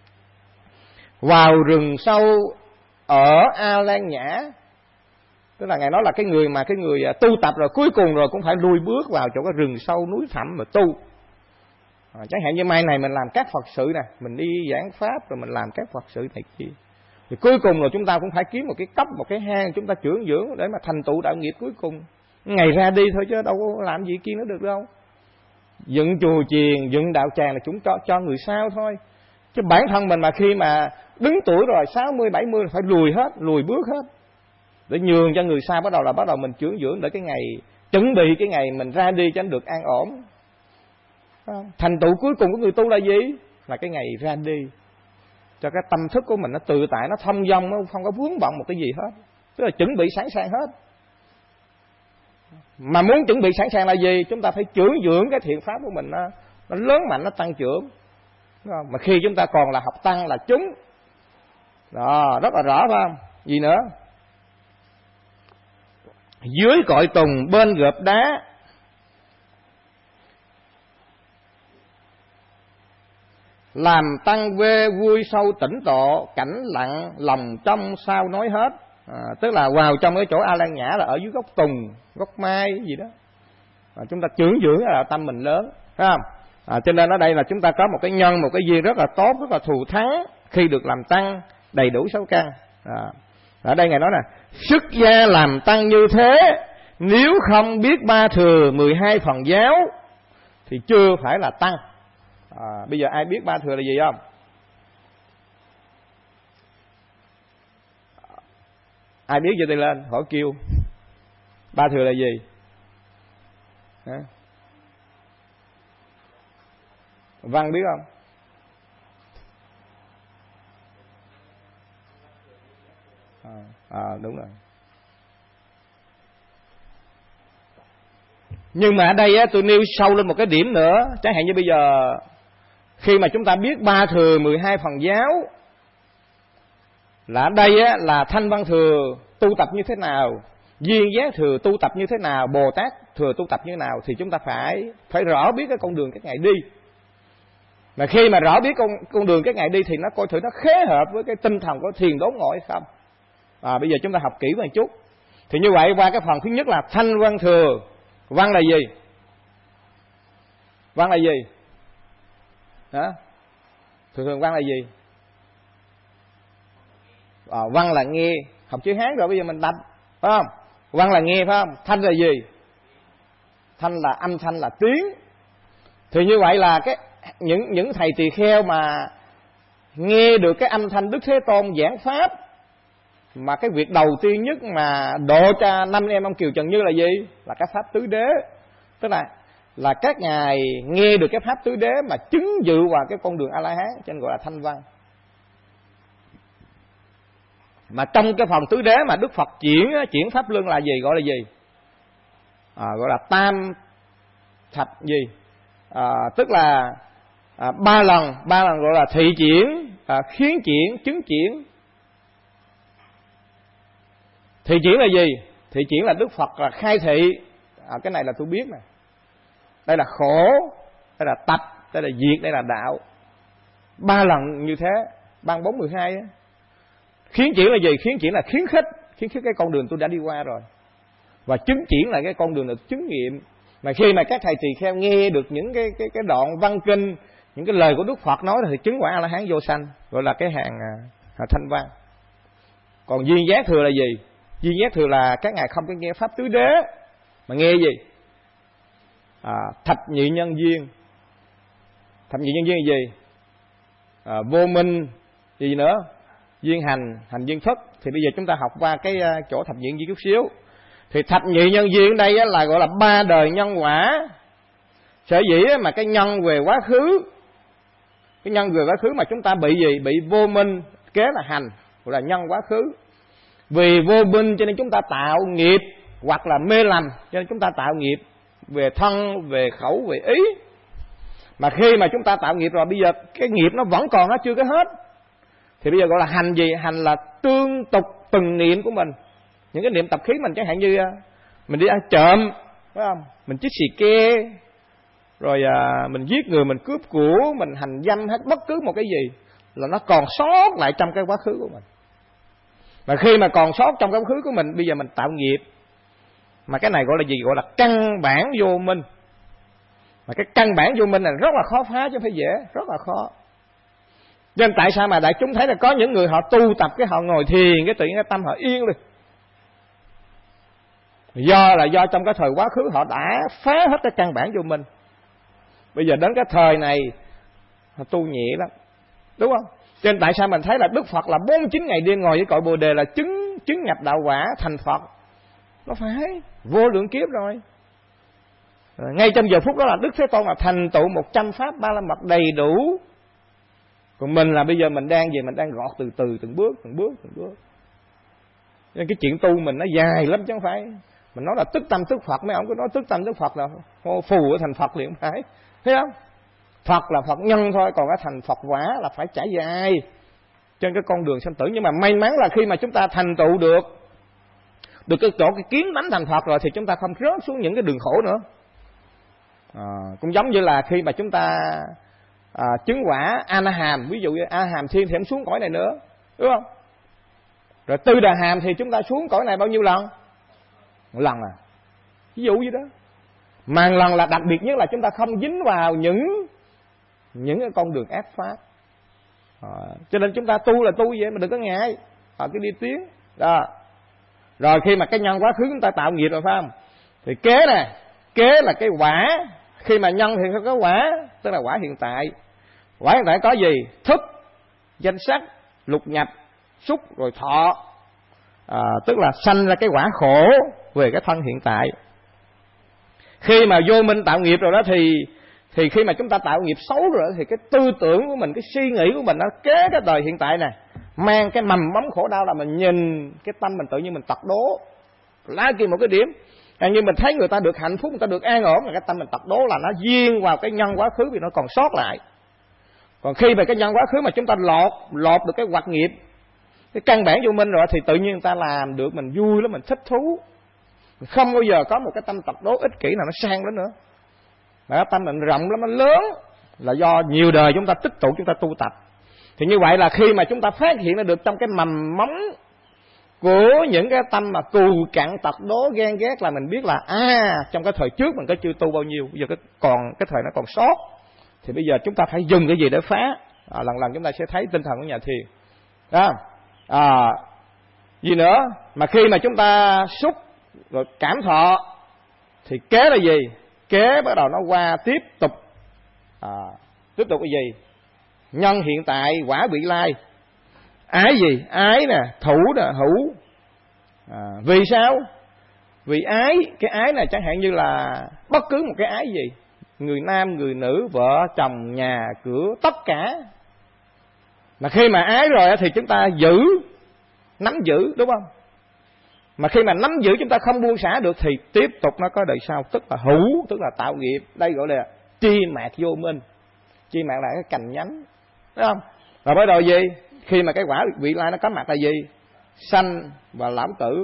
Vào rừng sâu ở A Lan Nhã, tức là ngài nói là cái người mà cái người tu tập rồi cuối cùng rồi cũng phải lui bước vào chỗ cái rừng sâu núi thẳm mà tu. À, chẳng hạn như mai này mình làm các Phật sự nè, mình đi giảng pháp rồi mình làm các Phật sự này kia, thì cuối cùng rồi chúng ta cũng phải kiếm một cái cấp, một cái hang chúng ta trưởng dưỡng để mà thành tựu đạo nghiệp cuối cùng. Ngày ra đi thôi chứ đâu có làm gì kia nữa được đâu. Dựng chùa chiền, dựng đạo tràng là chúng cho cho người sau thôi. Chứ bản thân mình mà khi mà đứng tuổi rồi sáu mươi, bảy mươi phải lùi hết, lùi bước hết, để nhường cho người sau, bắt đầu là bắt đầu mình trưởng dưỡng để cái ngày chuẩn bị cái ngày mình ra đi cho nó được an ổn. Thành tựu cuối cùng của người tu là gì? Là cái ngày ra đi, cho cái tâm thức của mình nó tự tại, nó thông dong, nó không có vướng bận một cái gì hết, tức là chuẩn bị sẵn sàng hết. Mà muốn chuẩn bị sẵn sàng là gì? Chúng ta phải trưởng dưỡng cái thiện pháp của mình, nó, nó lớn mạnh, nó tăng trưởng. Đúng không? Mà khi chúng ta còn là học tăng là chúng đó, rất là rõ, phải không? Gì nữa? Dưới cội tùng bên gợp đá, làm tăng vê vui sâu tỉnh tộ, cảnh lặng lòng trong sao nói hết. À, tức là vào trong cái chỗ A Lan Nhã là ở dưới gốc tùng, gốc mai gì đó, à, chúng ta trưởng dưỡng là tâm mình lớn, phải không? À, cho nên ở đây là chúng ta có một cái nhân, một cái duyên rất là tốt, rất là thù thắng khi được làm tăng đầy đủ sáu căn. À, ở đây ngài nói nè, xuất gia làm tăng như thế, nếu không biết ba thừa mười hai phần giáo thì chưa phải là tăng. À, bây giờ ai biết ba thừa là gì không? Ai biết giơ tay lên, hỏi kêu. Ba thừa là gì? Hả? Văn biết không? À. À, đúng rồi. Nhưng mà ở đây á, tôi nêu sâu lên một cái điểm nữa. Chẳng hạn như bây giờ khi mà chúng ta biết ba thừa mười hai phần giáo, là ở đây á, là Thanh Văn thừa tu tập như thế nào, Duyên Giác thừa tu tập như thế nào, Bồ Tát thừa tu tập như thế nào, thì chúng ta phải phải rõ biết cái con đường các ngài đi. Mà khi mà rõ biết con con đường các ngài đi thì nó coi thử nó khế hợp với cái tinh thần của thiền đốn ngộ hay không. À, bây giờ chúng ta học kỹ một chút. Thì như vậy qua cái phần thứ nhất là Thanh Văn thừa. Văn là gì? Văn là gì? Hả? Thường thường văn là gì? À, văn là nghe. Học chữ Hán rồi bây giờ mình đọc, phải không? Văn là nghe, phải không? Thanh là gì? Thanh là âm thanh, là tiếng. Thì như vậy là cái những những thầy tỳ kheo mà nghe được cái âm thanh Đức Thế Tôn giảng pháp, mà cái việc đầu tiên nhất mà độ cho năm em ông Kiều Trần Như là gì? Là cái pháp tứ đế. Tức là là các ngài nghe được cái pháp tứ đế mà chứng dự vào cái con đường A La Hán, cho nên gọi là thanh văn. Mà trong cái phần tứ đế mà Đức Phật chuyển chuyển pháp luân là gì? Gọi là gì? À, gọi là tam thạch gì? À, tức là à, ba lần ba lần gọi là thị chuyển, à, khiến chuyển, chứng chuyển. Thị chuyển là gì? Thị chuyển là Đức Phật là khai thị. À, cái này là tôi biết nè. Đây là khổ, đây là tập, đây là diệt, đây là đạo. Ba lần như thế, ban bốn mười hai á. Khiến chuyển là gì? Khiến chuyển là khuyến khích, khuyến khích cái con đường tôi đã đi qua rồi. Và chứng chuyển là cái con đường được chứng nghiệm. Mà khi mà các thầy tỳ kheo nghe được những cái cái cái đoạn văn kinh, những cái lời của Đức Phật nói thì chứng quả A La Hán vô sanh, gọi là cái hàng à, thanh văn. Còn duyên giác thừa là gì? Duyên giác thừa là các ngài không có nghe pháp tứ đế, mà nghe gì? À, thập nhị nhân duyên. Thập nhị nhân duyên là gì? À, vô minh, gì nữa? Duyên hành, hành duyên thức. Thì bây giờ chúng ta học qua cái chỗ thập nhị nhân duyên chút xíu. Thì thập nhị nhân duyên đây là gọi là ba đời nhân quả. Sở dĩ mà cái nhân về quá khứ, cái nhân về quá khứ mà chúng ta bị gì? Bị vô minh, kế là hành, gọi là nhân quá khứ. Vì vô minh cho nên chúng ta tạo nghiệp, hoặc là mê lầm cho nên chúng ta tạo nghiệp về thân, về khẩu, về ý. Mà khi mà chúng ta tạo nghiệp rồi, bây giờ cái nghiệp nó vẫn còn, nó chưa có hết. Thì bây giờ gọi là hành gì? Hành là tương tục từng niệm của mình. Những cái niệm tập khí mình, chẳng hạn như mình đi ăn trộm, phải không? Mình chích xì ke, rồi à, mình giết người, mình cướp của, mình hành dâm hết bất cứ một cái gì, là nó còn sót lại trong cái quá khứ của mình. Mà khi mà còn sót trong cái quá khứ của mình, bây giờ mình tạo nghiệp. Mà cái này gọi là gì? Gọi là căn bản vô minh. Mà cái căn bản vô minh là rất là khó phá chứ không phải dễ, rất là khó. Nên tại sao mà đại chúng thấy là có những người họ tu tập cái họ ngồi thiền, cái tự nhiên cái tâm họ yên luôn. Do là do trong cái thời quá khứ họ đã phá hết cái căn bản vô minh. Bây giờ đến cái thời này họ tu nhẹ lắm, đúng không? Cho nên tại sao mình thấy là Đức Phật là bốn mươi chín ngày đêm ngồi với cội Bồ Đề là chứng chứng nhập đạo quả thành Phật. Nó phải vô lượng kiếp rồi. Rồi ngay trong giờ phút đó là Đức Thế Tôn là thành tựu một trăm pháp ba la mật đầy đủ. Còn mình là bây giờ mình đang gì? Mình đang gọt từ từ từng bước, từng bước, từng bước. Nên cái chuyện tu mình nó dài lắm chứ không phải. Mình nói là tức tâm tức Phật, mấy ông cứ nói tức tâm tức Phật là phù ở thành Phật liền, không phải. Thấy không? Phật là Phật nhân thôi, còn cái thành Phật quả là phải trải dài trên cái con đường sanh tử. Nhưng mà may mắn là khi mà chúng ta thành tựu được được cái chỗ cái kiến tánh thành Phật rồi thì chúng ta không rớt xuống những cái đường khổ nữa. À, cũng giống như là khi mà chúng ta à, chứng quả A Na Hàm, ví dụ như A Hàm Thiên thì không xuống cõi này nữa, đúng không? Rồi Tư Đà Hàm thì chúng ta xuống cõi này bao nhiêu lần? Một lần à. Ví dụ như đó. Mà lần là đặc biệt nhất là chúng ta không dính vào những những cái con đường ác pháp. À, cho nên chúng ta tu là tu vậy mà đừng có ngại. À, cái đi tiến. Đó. Rồi khi mà cái nhân quá khứ chúng ta tạo nghiệp rồi phải không? Thì kế nè, kế là cái quả. Khi mà nhân thì có quả, tức là quả hiện tại. Quả hiện tại có gì? Thức, danh sắc, lục nhập, xúc rồi thọ. À, tức là sanh ra cái quả khổ về cái thân hiện tại. Khi mà vô minh tạo nghiệp rồi đó thì thì khi mà chúng ta tạo nghiệp xấu rồi đó, thì cái tư tưởng của mình, cái suy nghĩ của mình nó kế cái đời hiện tại này mang cái mầm móng khổ đau là mình nhìn cái tâm mình tự nhiên mình tật đố. Lá kia một cái điểm, càng như mình thấy người ta được hạnh phúc, người ta được an ổn, là cái tâm mình tật đố là nó duyên vào cái nhân quá khứ vì nó còn sót lại. Còn khi mà cái nhân quá khứ mà chúng ta lột lột được cái hoạt nghiệp, cái căn bản vô minh rồi, thì tự nhiên người ta làm được mình vui lắm, mình thích thú, mình không bao giờ có một cái tâm tật đố ích kỷ nào nó sang đó nữa. Mà cái tâm mình rộng lắm, nó lớn, là do nhiều đời chúng ta tích tụ, chúng ta tu tập. Thì như vậy là khi mà chúng ta phát hiện ra được trong cái mầm móng của những cái tâm mà cù cặn tật đố ghen ghét, là mình biết là à trong cái thời trước mình có chưa tu bao nhiêu, bây giờ cái còn cái thời nó còn sót, thì bây giờ chúng ta phải dùng cái gì để phá. À, lần lần chúng ta sẽ thấy tinh thần của nhà thiền đó. À, gì nữa mà khi mà chúng ta xúc rồi cảm thọ thì kế là gì? Kế bắt đầu nó qua tiếp tục à, tiếp tục cái gì? Nhân hiện tại, quả vị lai. Ái gì? Ái nè, thủ nè, hữu. À, vì sao? Vì ái, cái ái này chẳng hạn như là bất cứ một cái ái gì, người nam, người nữ, vợ, chồng, nhà, cửa, tất cả. Mà khi mà ái rồi thì chúng ta giữ, nắm giữ, đúng không? Mà khi mà nắm giữ chúng ta không buông xả được thì tiếp tục nó có đời sau, tức là hữu, tức là tạo nghiệp. Đây gọi là tri mạc vô minh. Tri mạc là cái cành nhánh, đúng không? Và bắt đầu gì? Khi mà cái quả vị lai nó có mặt là gì? Sanh và lãm tử.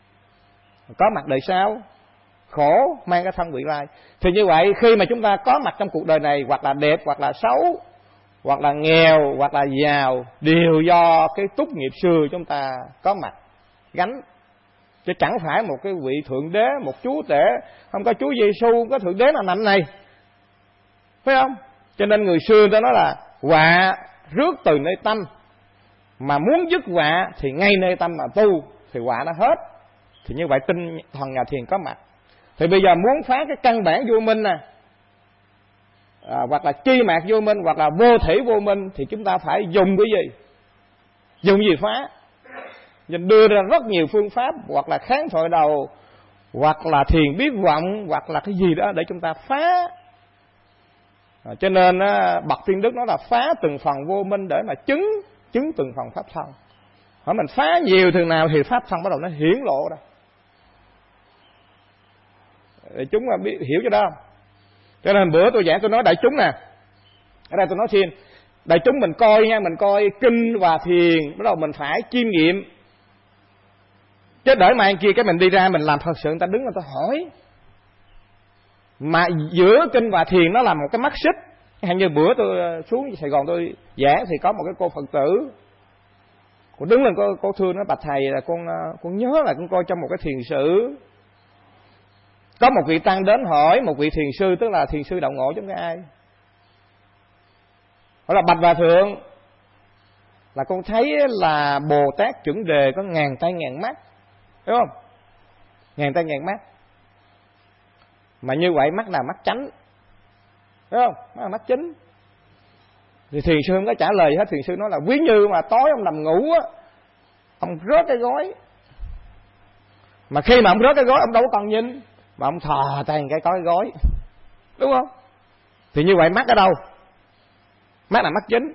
Có mặt đời sau, khổ mang cái thân vị lai. Thì như vậy khi mà chúng ta có mặt trong cuộc đời này, hoặc là đẹp, hoặc là xấu, hoặc là nghèo, hoặc là giàu, đều do cái túc nghiệp xưa chúng ta có mặt gánh. Chứ chẳng phải một cái vị thượng đế, một chúa tể, không có Chúa Giêsu, không có thượng đế nào nằm này, phải không? Cho nên người xưa người ta nói là họa rước từ nơi tâm, mà muốn dứt họa thì ngay nơi tâm mà tu thì họa nó hết. Thì như vậy tinh thần nhà thiền có mặt. Thì bây giờ muốn phá cái căn bản vô minh nè, à, hoặc là tri mạc vô minh, hoặc là vô thể vô minh, thì chúng ta phải dùng cái gì? Dùng gì phá? Nên đưa ra rất nhiều phương pháp, hoặc là kháng thoại đầu, hoặc là thiền biết vọng, hoặc là cái gì đó để chúng ta phá. À, cho nên á, bậc tiên đức nói là phá từng phần vô minh để mà chứng chứng từng phần pháp thân. Hỏi mình phá nhiều thường nào thì pháp thân bắt đầu nó hiển lộ ra. Để chúng mà biết hiểu cho đó không? Cho nên bữa tôi giảng tôi nói đại chúng nè, ở đây tôi nói thiền đại chúng mình coi nha, mình coi kinh và thiền bắt đầu mình phải chiêm nghiệm. Chứ đợi mai kia cái mình đi ra mình làm thật sự người ta đứng người ta hỏi. Mà giữa kinh và thiền nó là một cái mắt xích. Hình như bữa tôi xuống Sài Gòn tôi giảng thì có một cái cô Phật tử, cô đứng lên cô, cô thưa nói bạch thầy là con con nhớ là con coi trong một cái thiền sự có một vị tăng đến hỏi một vị thiền sư, tức là thiền sư đạo ngộ chứ không có ai. Hỏi là bạch hòa thượng, là con thấy là Bồ Tát chuẩn đề có ngàn tay ngàn mắt, đúng không? Ngàn tay ngàn mắt. Mà như vậy mắt nào mắt chánh, đúng không? Mắt là mắt chính. Thì thiền sư không có trả lời gì hết. Thiền sư nói là ví như mà tối ông nằm ngủ á, ông rớt cái gối, mà khi mà ông rớt cái gối ông đâu có còn nhìn, mà ông thò tay cái có cái gối, đúng không? Thì như vậy mắt ở đâu? Mắt là mắt chính.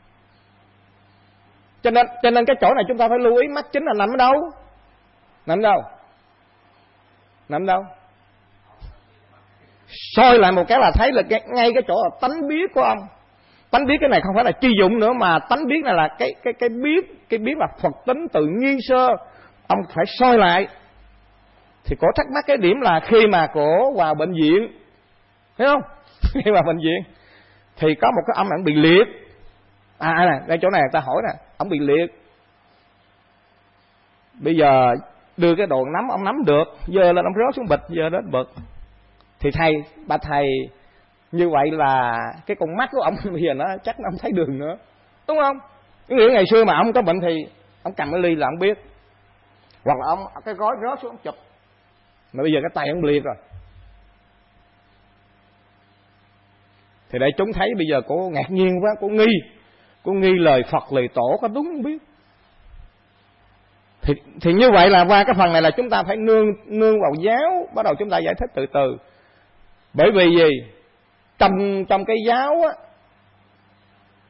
Cho nên cho nên cái chỗ này chúng ta phải lưu ý, mắt chính là nằm ở đâu? Nằm ở đâu? Nằm ở đâu? Soi lại một cái là thấy là cái, ngay cái chỗ là tánh biết của ông. Tánh biết cái này không phải là chi dụng nữa, mà tánh biết này là cái cái cái biết, cái biết là Phật tính tự nhiên sơ. Ông phải soi lại. Thì cổ thắc mắc cái điểm là khi mà cổ vào bệnh viện, thấy không? Khi vào bệnh viện thì có một cái ông ảnh bị liệt. À nè, đây chỗ này người ta hỏi nè, ông bị liệt. Bây giờ đưa cái đồ nắm, ông nắm được, giơ lên ông rớt xuống bịch, giơ đến bực. Thì thầy, bà thầy, như vậy là cái con mắt của ông bây giờ nó chắc ông thấy đường nữa, đúng không? Cái nghĩa ngày xưa mà ông có bệnh thì ông cầm cái ly là ông biết, hoặc là ông cái gói rớt xuống ông chụp, mà bây giờ cái tay ông liệt rồi. Thì để chúng thấy bây giờ cô ngạc nhiên quá, cô nghi, cô nghi lời Phật lời Tổ có đúng không biết. Thì, thì như vậy là qua cái phần này là chúng ta phải nương nương vào giáo, bắt đầu chúng ta giải thích từ từ. Bởi vì gì? Trong trong cái giáo á,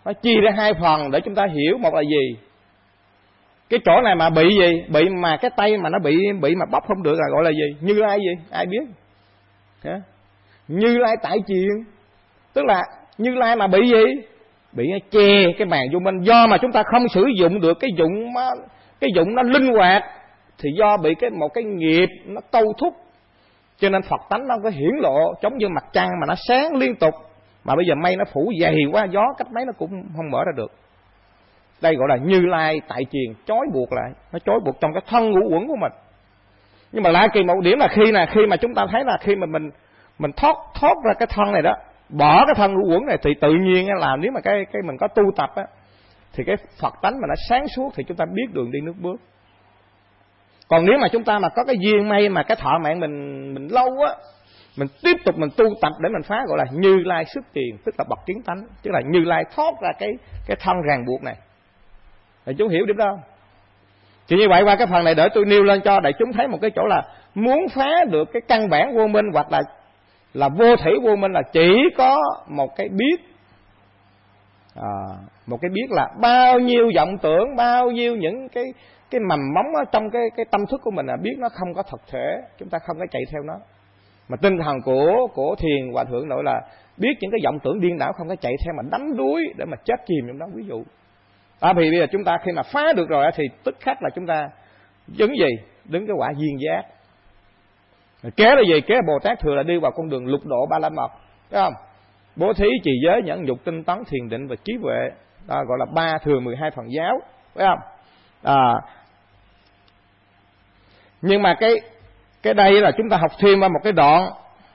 Nó chia ra hai phần để chúng ta hiểu. Một là gì? Cái chỗ này mà bị gì? Bị mà cái tay mà nó bị bị mà bóc không được là gọi là gì? Như Lai gì? Ai biết? Yeah. Như Lai tại triền, tức là Như Lai mà bị gì? Bị che cái màn vô minh. Do mà chúng ta không sử dụng được cái dụng mà, cái dụng nó linh hoạt, thì do bị cái một cái nghiệp nó câu thúc, cho nên Phật tánh nó có hiển lộ. Giống như mặt trăng mà nó sáng liên tục, mà bây giờ mây nó phủ dày quá, gió cách mấy nó cũng không mở ra được. Đây gọi là Như Lai tại triền, trói buộc lại, nó trói buộc trong cái thân ngũ uẩn của mình. Nhưng mà lạ kỳ một điểm là khi là khi mà chúng ta thấy là khi mà mình mình thoát thoát ra cái thân này đó, bỏ cái thân ngũ uẩn này, thì tự nhiên là nếu mà cái cái mình có tu tập á, thì cái Phật tánh mà nó sáng suốt, thì chúng ta biết đường đi nước bước. Còn nếu mà chúng ta mà có cái duyên may mà cái thọ mạng mình mình lâu á, mình tiếp tục mình tu tập để mình phá, gọi là Như Lai xuất tiền, tức là bậc kiến tánh, tức là Như Lai thoát ra cái cái thân ràng buộc này. Để chú hiểu điểm đó không? Thì như vậy qua cái phần này để tôi nêu lên cho đại chúng thấy một cái chỗ là muốn phá được cái căn bản vô minh, hoặc là là vô thể vô minh, là chỉ có một cái biết, à, một cái biết là bao nhiêu vọng tưởng, bao nhiêu những cái cái mầm móng ở trong cái cái tâm thức của mình, là biết nó không có thật thể, chúng ta không có chạy theo nó. Mà tinh thần của của thiền hòa thượng nói là biết những cái vọng tưởng điên đảo, không có chạy theo mà đắm đuối để mà chết chìm trong đó, ví dụ. À, vì bây giờ chúng ta khi mà phá được rồi thì tức khắc là chúng ta đứng gì? Đứng cái quả duyên giác. Kế là gì? Kế là Bồ Tát thường là đi vào con đường lục độ ba la mật, thấy không? Bố thí, trì giới, nhẫn nhục, tinh tấn, thiền định và trí huệ. Đó gọi là ba thường mười hai phần giáo, phải không? À, nhưng mà cái cái đây là chúng ta học thêm qua một cái đoạn.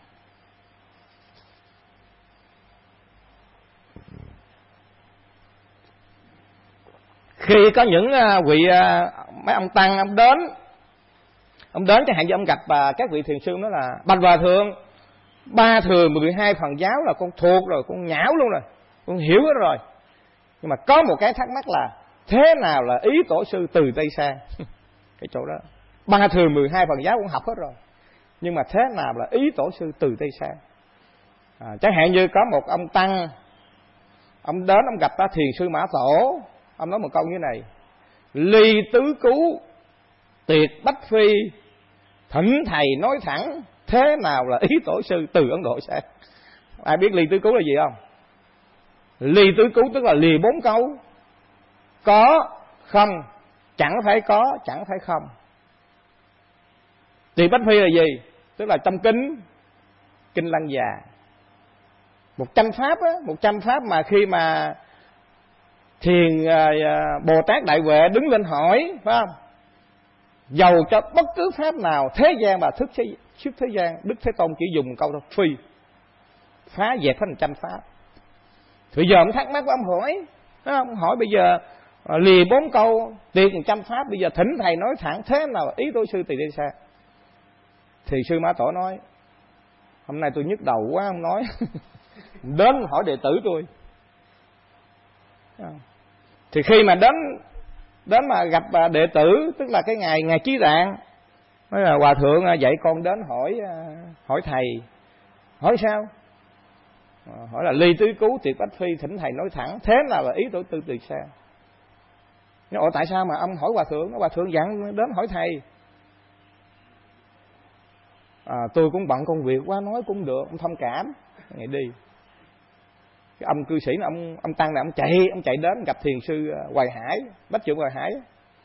Khi có những vị mấy ông tăng ông đến, ông đến chẳng hạn như ông gặp các vị thiền sư, nói là bạch hòa thượng, ba thừa mười hai phần giáo là con thuộc rồi, con nhão luôn rồi, con hiểu hết rồi. Nhưng mà có một cái thắc mắc là thế nào là ý tổ sư từ Tây sang? Cái chỗ đó ba thừa mười hai phần giáo cũng học hết rồi, nhưng mà thế nào là ý tổ sư từ Tây sang? À, chẳng hạn như có một ông tăng, ông đến ông gặp ta thiền sư Mã Tổ, ông nói một câu như này: ly tứ cứu, tuyệt bách phi, thỉnh thầy nói thẳng, thế nào là ý tổ sư từ Ấn Độ sang? Ai biết ly tứ cứu là gì không? Ly tứ cứu tức là lìa bốn câu: có, không, chẳng phải có, chẳng phải không. Tuyệt bách phi là gì? Tức là trong kinh kinh Lăng Già, một trăm pháp á, một trăm pháp mà khi mà thiền uh, Bồ Tát Đại Huệ đứng lên hỏi, phải không? Dầu cho bất cứ pháp nào thế gian và thức thế, trước thế gian, Đức Thế Tôn chỉ dùng câu đó: phi, phá dẹp hết một trăm pháp. Thì giờ ông thắc mắc của ông hỏi, phải không? Hỏi bây giờ uh, lìa bốn câu, tuyệt một trăm pháp, bây giờ thỉnh thầy nói thẳng, thế nào ý tổ sư từ đây xa? Thì sư Mã Tổ nói: hôm nay tôi nhức đầu quá, không nói. Đến hỏi đệ tử tôi. Thì khi mà đến đến mà gặp đệ tử, tức là cái ngày ngày Chí Tạng, nói là hòa thượng dạy con đến hỏi hỏi thầy. Hỏi sao? Hỏi là ly tứ cứu, tuyệt bách phi, thỉnh thầy nói thẳng, thế nào là ý tổ tư từ xa? Nói: ồ, tại sao mà ông hỏi hòa thượng? Hòa thượng dặn đến hỏi thầy. À, tôi cũng bận công việc quá, nói cũng được, ông thông cảm, ngày đi. Cái ông cư sĩ, ông ông tăng này, ông chạy ông chạy đến gặp thiền sư Hoài Hải, Bách Trượng Hoài Hải.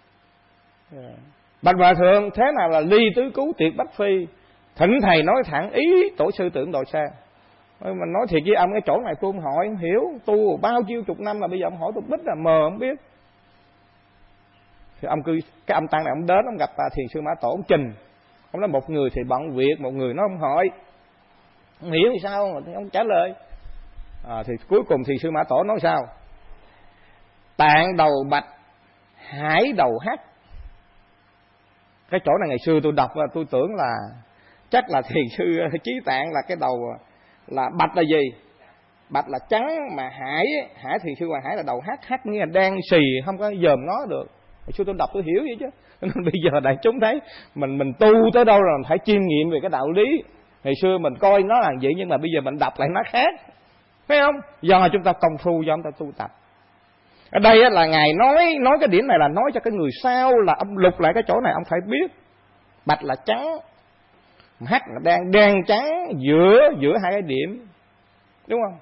Bạch hòa thượng, thế nào là ly tứ cứu, tuyệt bách phi, thỉnh thầy nói thẳng, ý tổ sư tưởng độ xa? Mình nói thiệt với ông, cái chỗ này tôi không hỏi, không hiểu, tu bao nhiêu chục năm mà bây giờ ông hỏi tôi bích là mờ không biết. Thì ông cư cái ông tăng này, ông đến ông gặp thiền sư Mã Tổ, ông trình. Ông nói một người thì bận việc, một người nó không hỏi, không hiểu thì sao thì ông trả lời. À, thì cuối cùng thì sư Mã Tổ nói sao? Tạng đầu bạch, hải đầu hắc. Cái chỗ này ngày xưa tôi đọc và tôi tưởng là chắc là thiền sư Chí Tạng là cái đầu là bạch là gì? Bạch là trắng, mà hải hải thiền sư Hoài Hải là đầu hắc, hắc nghĩa là đen xì, không có dòm nó được. Ngày xưa tôi đọc tôi hiểu vậy chứ. Nên bây giờ đại chúng thấy mình mình tu tới đâu rồi mình phải chiêm nghiệm về cái đạo lý. Ngày xưa mình coi nó là vậy, nhưng mà bây giờ mình đọc lại nó khác, phải không? Do chúng ta công phu, do chúng ta tu tập. Ở đây là Ngài nói nói cái điểm này là nói cho cái người sau, là ông lục lại cái chỗ này ông phải biết. Bạch là trắng, hắc là đang đen trắng giữa giữa hai cái điểm, đúng không?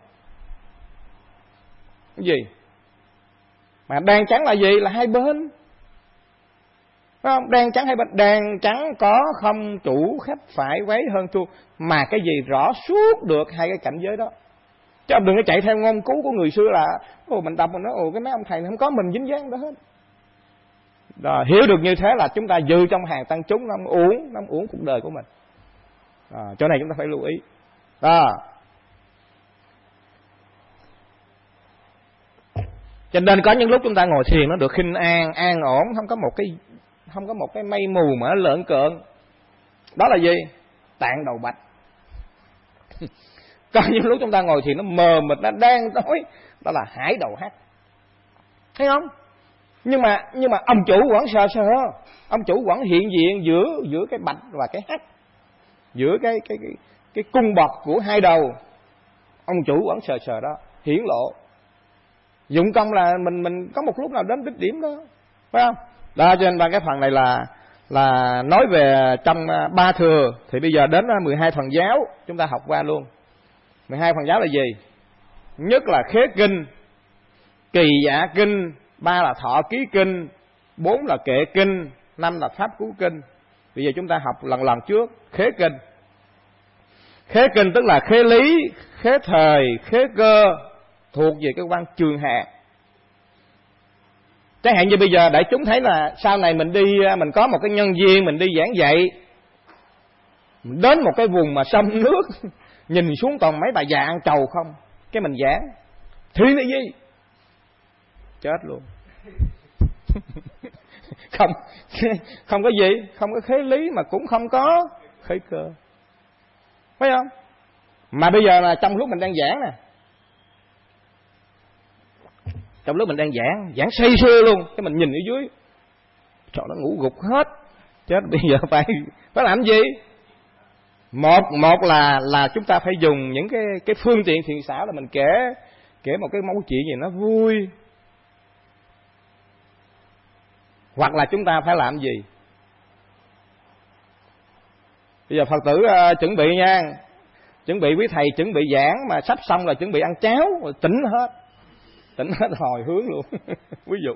Cái gì mà đen trắng là gì? Là hai bên, phải không? Đen trắng hai bên. Đen trắng có không chủ, khách phải, quấy hơn thua, mà cái gì rõ suốt được hai cái cảnh giới đó. Chứ đừng có chạy theo ngôn cứu của người xưa là ồ mình đọc mình nói ồ cái mấy ông thầy không có mình dính dáng đó hết. Rồi, hiểu được như thế là chúng ta dư trong hàng tăng chúng, nó không uổng, nó không uổng cuộc đời của mình. À, chỗ này chúng ta phải lưu ý. Đó. Cho nên có những lúc chúng ta ngồi thiền nó được khinh an, an ổn, không có một cái không có một cái mây mù mà nó lợn cợn. Đó là gì? Tạng đầu bạch. Có những lúc chúng ta ngồi thiền nó mờ mịt, nó đang tối, đó là hải đầu hắc. Thấy không? Nhưng mà nhưng mà ông chủ vẫn sờ sờ, ông chủ vẫn hiện diện giữa giữa cái bạch và cái hắc, giữa cái cái cái cái cung bậc của hai đầu, ông chủ vẫn sờ sờ đó, hiển lộ. Dụng công là mình mình có một lúc nào đến đích điểm đó, phải không? Đó, cho nên ba cái phần này là là nói về trong ba thừa. Thì bây giờ đến mười hai phần giáo chúng ta học qua luôn. mười hai phần giáo là gì? Nhất là khế kinh, kỳ dạ kinh, ba là thọ ký kinh, bốn là kệ kinh, năm là pháp cứu kinh. Bây giờ chúng ta học lần lần trước khế kinh. Khế kinh tức là khế lý, khế thời, khế cơ, thuộc về cái quan trường hạ. Chẳng hạn như bây giờ đại chúng thấy là sau này mình đi, mình có một cái nhân duyên, mình đi giảng dạy, mình đến một cái vùng mà sông nước, nhìn xuống toàn mấy bà già ăn trầu không, cái mình giảng thuyết là gì? Chết luôn. Không, không có gì, không có khế lý mà cũng không có khế cơ, phải không? Mà bây giờ là trong lúc mình đang giảng nè, trong lúc mình đang giảng, giảng say sưa luôn, cái mình nhìn ở dưới, trời nó ngủ gục hết, chết. Bây giờ phải phải làm gì? Một một là là chúng ta phải dùng những cái cái phương tiện thiện xảo, là mình kể kể một cái mẫu chuyện gì nó vui. Hoặc là chúng ta phải làm gì? Bây giờ Phật tử uh, chuẩn bị nha, chuẩn bị quý thầy chuẩn bị giảng mà sắp xong là chuẩn bị ăn cháo, rồi tỉnh hết, tỉnh hết hồi hướng luôn. Ví dụ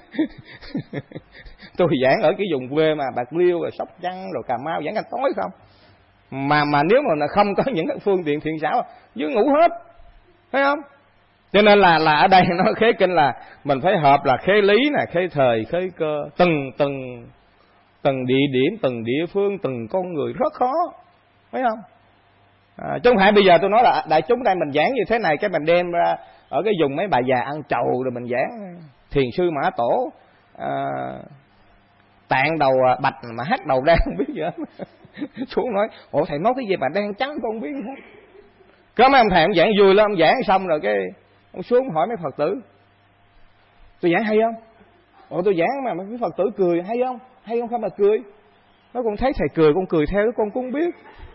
tôi giảng ở cái vùng quê mà Bạc Liêu rồi Sóc Trăng rồi Cà Mau, giảng ăn tối không, mà mà nếu mà không có những cái phương tiện thiện xảo dưới ngủ hết, thấy không? Cho nên là là ở đây nó khế kinh là mình phải hợp là khế lý nè, khế thời, khế cơ, từng từng từng địa điểm, từng địa phương, từng con người rất khó, thấy không? À, chứ không phải bây giờ tôi nói là đại chúng đây mình giảng như thế này, cái mình đem ra ở cái vùng mấy bà già ăn trầu rồi mình giảng thiền sư Mã Tổ à, tạng đầu bạch mà hắc đầu đen không biết gì hết. Xuống nói ủa thầy nói cái gì mà đen trắng con không biết gì hết. Có mấy ông thầy ông giảng vui lắm, ông giảng xong rồi cái ông xuống hỏi mấy Phật tử tôi giảng hay không? Ủa tôi giảng mà mấy Phật tử cười hay không? Hay không không mà cười. Nó con thấy thầy cười con cười theo, con cũng không biết.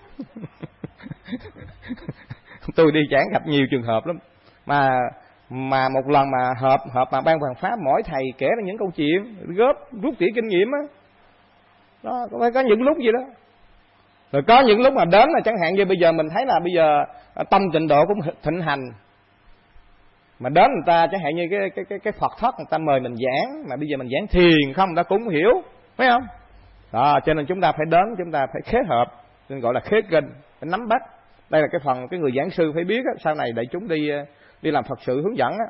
Tôi đi giảng gặp nhiều trường hợp lắm, mà mà một lần mà họp họp mà ban hoàng pháp mỗi thầy kể ra những câu chuyện góp rút tỉa kinh nghiệm á, đó có phải có những lúc gì đó. Rồi có những lúc mà đến là chẳng hạn như bây giờ mình thấy là bây giờ tâm tịnh độ cũng thịnh hành, mà đến người ta chẳng hạn như cái cái cái cái Phật thất người ta mời mình giảng, mà bây giờ mình giảng thiền không người ta cũng không hiểu, phải không? Đó, cho nên chúng ta phải đến, chúng ta phải khế hợp, nên gọi là khế kinh, phải nắm bắt. Đây là cái phần cái người giảng sư phải biết á, sau này đại chúng đi đi làm Phật sự hướng dẫn á.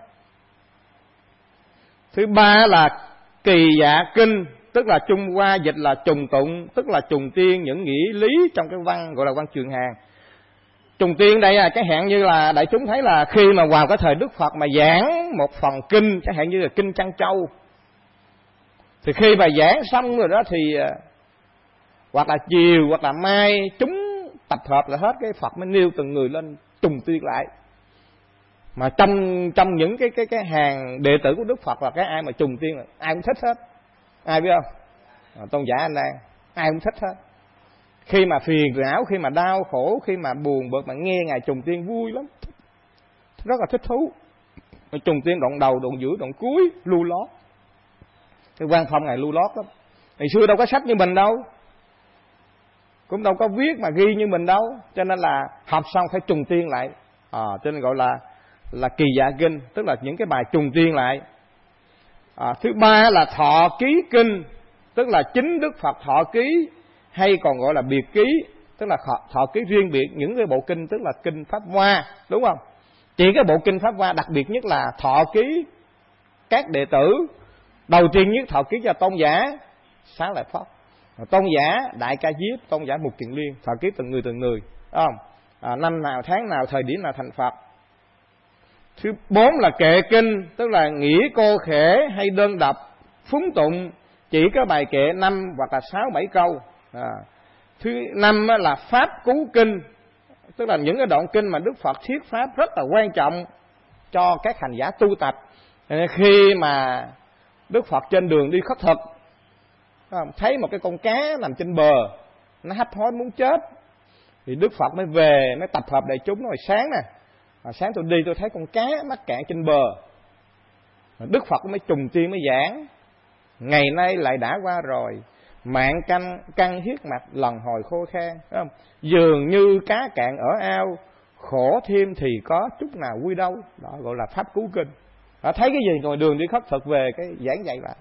Thứ ba là kỳ dạ kinh, tức là Trung Hoa dịch là trùng tụng, tức là trùng tiên những nghĩa lý trong cái văn gọi là văn trường hàng. Trùng tiên đây là cái hạn như là đại chúng thấy là khi mà vào cái thời Đức Phật mà giảng một phần kinh, chẳng hạn như là kinh Trăng Châu, thì khi mà giảng xong rồi đó thì hoặc là chiều hoặc là mai chúng tập hợp lại hết, cái Phật mới nêu từng người lên trùng tiên lại. Mà trong trong những cái cái cái hàng đệ tử của Đức Phật là cái ai mà trùng tiên là ai cũng thích hết. Ai biết không? À, Tôn giả Anh Nan ai cũng thích hết. Khi mà phiền não, khi mà đau khổ, khi mà buồn bực mà nghe ngài trùng tiên vui lắm, rất là thích thú. trùng tiên đoạn đầu, đoạn giữa, đoạn cuối, lưu lót. Cái Quan Phong Ngài lưu lót lắm. Ngày xưa đâu có sách như mình đâu, cũng đâu có viết mà ghi như mình đâu, cho nên là học xong phải trùng tiên lại, à, cho nên gọi là là kỳ dạ kinh, tức là những cái bài trùng tiên lại. À, thứ ba là thọ ký kinh, tức là chính Đức Phật thọ ký, hay còn gọi là biệt ký, tức là thọ, thọ ký riêng biệt những cái bộ kinh, tức là kinh Pháp Hoa, đúng không? Chỉ cái bộ kinh Pháp Hoa đặc biệt nhất là thọ ký các đệ tử. Đầu tiên nhất thọ ký cho tôn giả Xá Lợi Phất, tôn giả Đại Ca Diếp, tôn giả Mục Kiền Liên, thọ ký từng người từng người, đúng không? À, năm nào, tháng nào, thời điểm nào thành Phật. Thứ bốn là kệ kinh, tức là nghĩa cô khể hay đơn đọc, phúng tụng, chỉ có bài kệ năm hoặc là sáu bảy câu. À. Thứ năm là pháp cú kinh, tức là những cái đoạn kinh mà Đức Phật thuyết pháp rất là quan trọng cho các hành giả tu tập. Khi mà Đức Phật trên đường đi khất thực, thấy một cái con cá nằm trên bờ, nó hấp hối muốn chết, thì Đức Phật mới về, mới tập hợp đại chúng. Rồi sáng nè, à, sáng tôi đi tôi thấy con cá mắc cạn trên bờ, Đức Phật mới trùng tiên mới giảng: ngày nay lại đã qua rồi, mạng căng căng huyết mạch lần hồi khô khan, phải không? Dường như cá cạn ở ao, khổ thêm thì có chút nào vui đâu. Đó gọi là pháp cứu kinh. À, thấy cái gì ngồi đường đi khất thực về cái giảng dạy lại.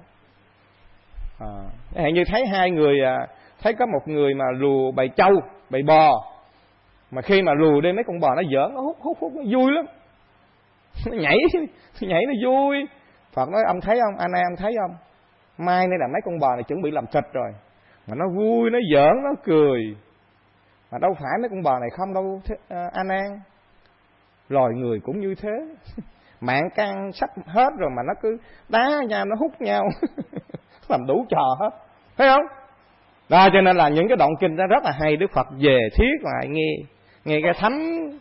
À, hẹn như thấy hai người, à, thấy có một người mà lùa bầy trâu, bầy bò, mà khi mà lùa đi mấy con bò nó giỡn, nó hút hút hút, nó vui lắm, nó nhảy, nó nhảy nó vui. Phật nói: ông thấy không, anh em ông thấy không, mai nay là mấy con bò này chuẩn bị làm thịt rồi, mà nó vui, nó giỡn, nó cười, mà đâu phải mấy con bò này không đâu anh An. Loài người cũng như thế, mạng căng sắp hết rồi mà nó cứ đá nhau, nó hút nhau làm đủ trò hết, thấy không? Đó, cho nên là những cái đoạn kinh đó rất là hay. Đức Phật về thuyết lại nghe, nghe cái thấm.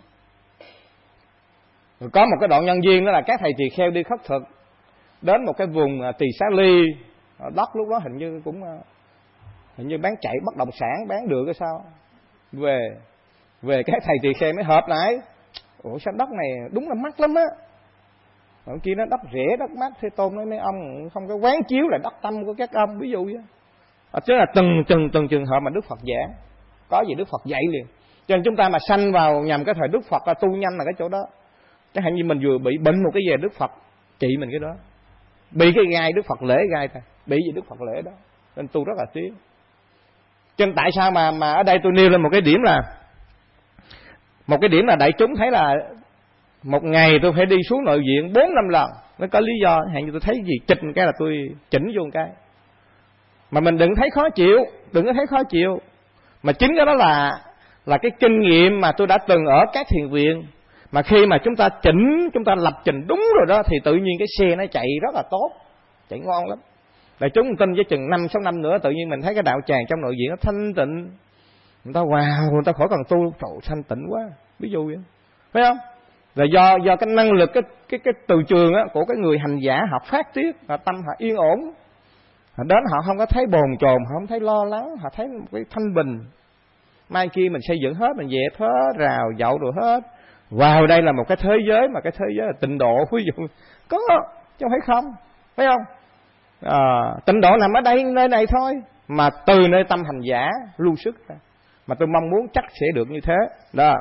Rồi có một cái đoạn nhân duyên đó là các thầy tỳ kheo đi khất thực đến một cái vùng Tỳ Xá Ly, đất lúc đó hình như cũng hình như bán chạy bất động sản, bán được hay sao. Về về các thầy tỳ kheo mới hợp lại: ủa sao đất này đúng là mắc lắm á. Còn kia nó đất rẻ, đất mắc. Thế Tôn nói: mấy ông không có quán chiếu là đất tâm của các ông, ví dụ vậy. À, chứ là từng từng từng trường hợp mà Đức Phật giảng, có gì Đức Phật dạy liền. Cho nên chúng ta mà sanh vào nhằm cái thời Đức Phật là tu nhanh là cái chỗ đó. Chẳng hạn như mình vừa bị bệnh một cái gì, Đức Phật trị mình cái đó. Bị cái gai, Đức Phật lễ gai ta, bị gì Đức Phật lễ đó. Nên tu rất là tiến. Cho nên tại sao mà mà ở đây tôi nêu lên một cái điểm là một cái điểm là đại chúng thấy là một ngày tôi phải đi xuống nội viện bốn năm lần. Nó có lý do. Hạn như tôi thấy gì chịch một cái là tôi chỉnh vô một cái. Mà mình đừng thấy khó chịu, đừng có thấy khó chịu. Mà chính cái đó là là cái kinh nghiệm mà tôi đã từng ở các thiền viện. Mà khi mà chúng ta chỉnh, chúng ta lập trình đúng rồi đó, thì tự nhiên cái xe nó chạy rất là tốt, chạy ngon lắm. Đại chúng tin với chừng năm sáu năm nữa, tự nhiên mình thấy cái đạo tràng trong nội viện nó thanh tịnh. Người ta wow, người ta khỏi cần tu, trời thanh tịnh quá, ví dụ vậy, phải không? Là do do cái năng lực, cái cái cái từ trường á của cái người hành giả họ phát tiết, họ tâm họ yên ổn. Họ đến họ không có thấy bồn chồn, họ không thấy lo lắng, họ thấy một cái thanh bình. Mai kia mình xây dựng hết, mình dẹp hết, rào dậu rồi hết. Vào đây là một cái thế giới, mà cái thế giới là tịnh độ, ví dụ có, chứ không phải không, phải không? À, tịnh độ nằm ở đây, nơi này thôi, mà từ nơi tâm hành giả lưu xuất ra. Mà tôi mong muốn chắc sẽ được như thế đó.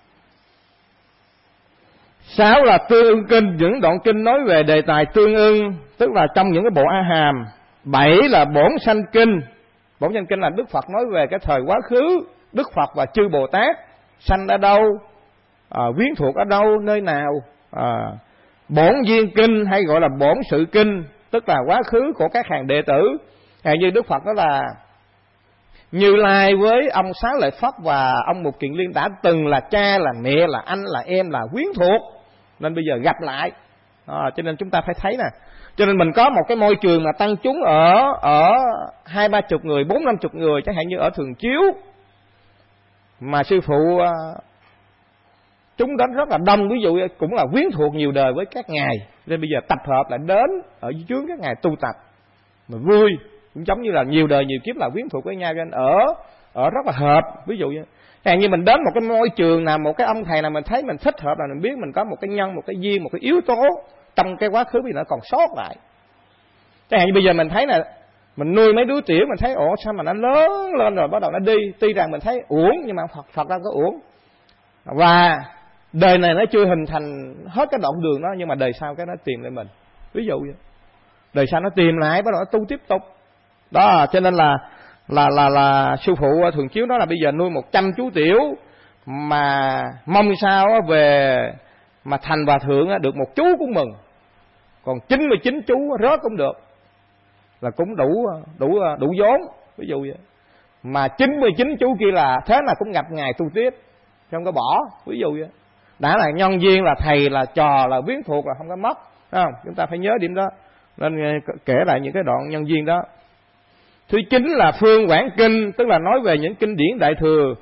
Sáu là tương ưng kinh, những đoạn kinh nói về đề tài tương ưng, tức là trong những cái bộ A Hàm. Bảy là bổn sanh kinh. Bổn sanh kinh là Đức Phật nói về cái thời quá khứ, Đức Phật và chư Bồ Tát sanh ở đâu, à, quyến thuộc ở đâu, nơi nào. À, bổn duyên kinh hay gọi là bổn sự kinh, tức là quá khứ của các hàng đệ tử. Hay như Đức Phật đó là Như Lai với ông Xá Lợi Phất và ông Mục Kiền Liên đã từng là cha, là mẹ, là anh, là em, là quyến thuộc, nên bây giờ gặp lại. À, cho nên chúng ta phải thấy nè. Cho nên mình có một cái môi trường mà tăng chúng ở ở hai ba chục người, bốn năm chục người, chẳng hạn như ở Thường Chiếu, mà sư phụ chúng đến rất là đông, ví dụ cũng là quyến thuộc nhiều đời với các ngài, nên bây giờ tập hợp lại đến ở dưới chướng các ngài tu tập mà vui, cũng giống như là nhiều đời nhiều kiếp là quyến thuộc với nhau, nên ở ở rất là hợp. Ví dụ như chẳng như mình đến một cái môi trường nào, một cái ông thầy nào mình thấy mình thích hợp, là mình biết mình có một cái nhân, một cái duyên, một cái yếu tố trong cái quá khứ bây giờ nó còn sót lại. Chẳng hạn như bây giờ mình thấy là mình nuôi mấy đứa tiểu, mình thấy ủa sao mà nó lớn lên rồi bắt đầu nó đi, tuy rằng mình thấy uổng nhưng mà thật, thật ra có uổng. Và đời này nó chưa hình thành hết cái đoạn đường đó, nhưng mà đời sau cái nó tìm lại mình. Ví dụ vậy, đời sau nó tìm lại bắt đầu nó tu tiếp tục. Đó, cho nên là là là là sư phụ thường chiếu đó là bây giờ nuôi một trăm chú tiểu mà mong sao về mà thành hòa thượng được một chú cũng mừng, còn chín mươi chín chú rớt cũng được, là cũng đủ đủ đủ vốn, ví dụ vậy. Mà chín mươi chín chú kia là thế là cũng gặp ngày tu tiếp, không có bỏ, ví dụ vậy. Đã là nhân duyên, là thầy, là trò, là quyến thuộc là không có mất, phải không? Chúng ta phải nhớ điểm đó. Nên kể lại những cái đoạn nhân duyên đó. Thứ chín là phương quảng kinh, tức là nói về những kinh điển đại thừa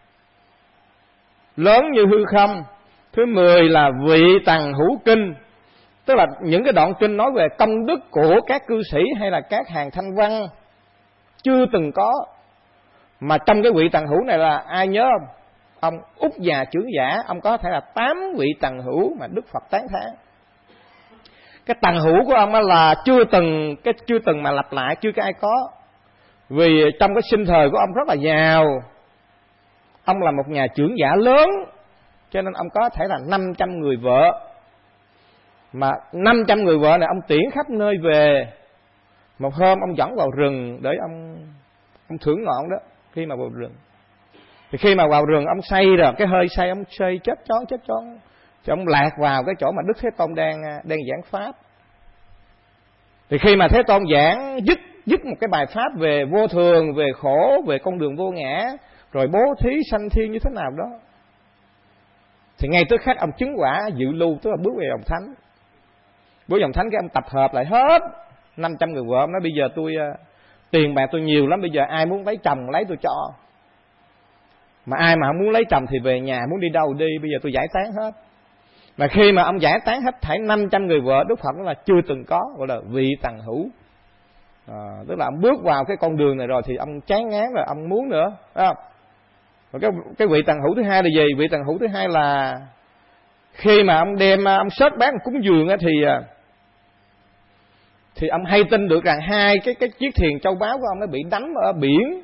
lớn như hư không. Thứ mười là vị tằng hữu kinh, tức là những cái đoạn kinh nói về công đức của các cư sĩ hay là các hàng thanh văn chưa từng có. Mà trong cái vị tằng hữu này là ai nhớ không? Ông Úc Già Trưởng Giả, ông có thể là tám vị tằng hữu mà Đức Phật tán thán. Cái tằng hữu của ông là chưa từng cái chưa từng mà lặp lại, chưa có ai có. Vì trong cái sinh thời của ông rất là giàu, ông là một nhà trưởng giả lớn, cho nên ông có thể là năm trăm người vợ. Mà năm trăm người vợ này ông tiễn khắp nơi về. Một hôm ông dẫn vào rừng để ông ông thưởng ngọn đó. Khi mà vào rừng, thì khi mà vào rừng ông say rồi, cái hơi say ông say chết chón chết chón, thì ông lạc vào cái chỗ mà Đức Thế Tôn đang đang giảng pháp. Thì khi mà Thế Tôn giảng dứt dứt một cái bài pháp về vô thường, về khổ, về con đường vô ngã, rồi bố thí sanh thiên như thế nào đó, thì ngay tức khắc ông chứng quả dự lưu, tức là bước về dòng thánh. Bước dòng thánh cái ông tập hợp lại hết năm trăm người vợ. Ông nói bây giờ tôi tiền bạc tôi nhiều lắm, bây giờ ai muốn lấy chồng lấy tôi cho, mà ai mà không muốn lấy chồng thì về nhà, muốn đi đâu đi, bây giờ tôi giải tán hết. Mà khi mà ông giải tán hết thảy năm trăm người vợ, Đức Phật nói là chưa từng có, gọi là vị tằng hữu. À, tức là ông bước vào cái con đường này rồi thì ông chán ngán rồi, ông muốn nữa, phải không? Và cái cái vị tằng hữu thứ hai là gì? Vị tằng hữu thứ hai là khi mà ông đem ông xớt bát cúng dường thì thì ông hay tin được rằng hai cái cái chiếc thuyền châu báu của ông nó bị đánh ở biển,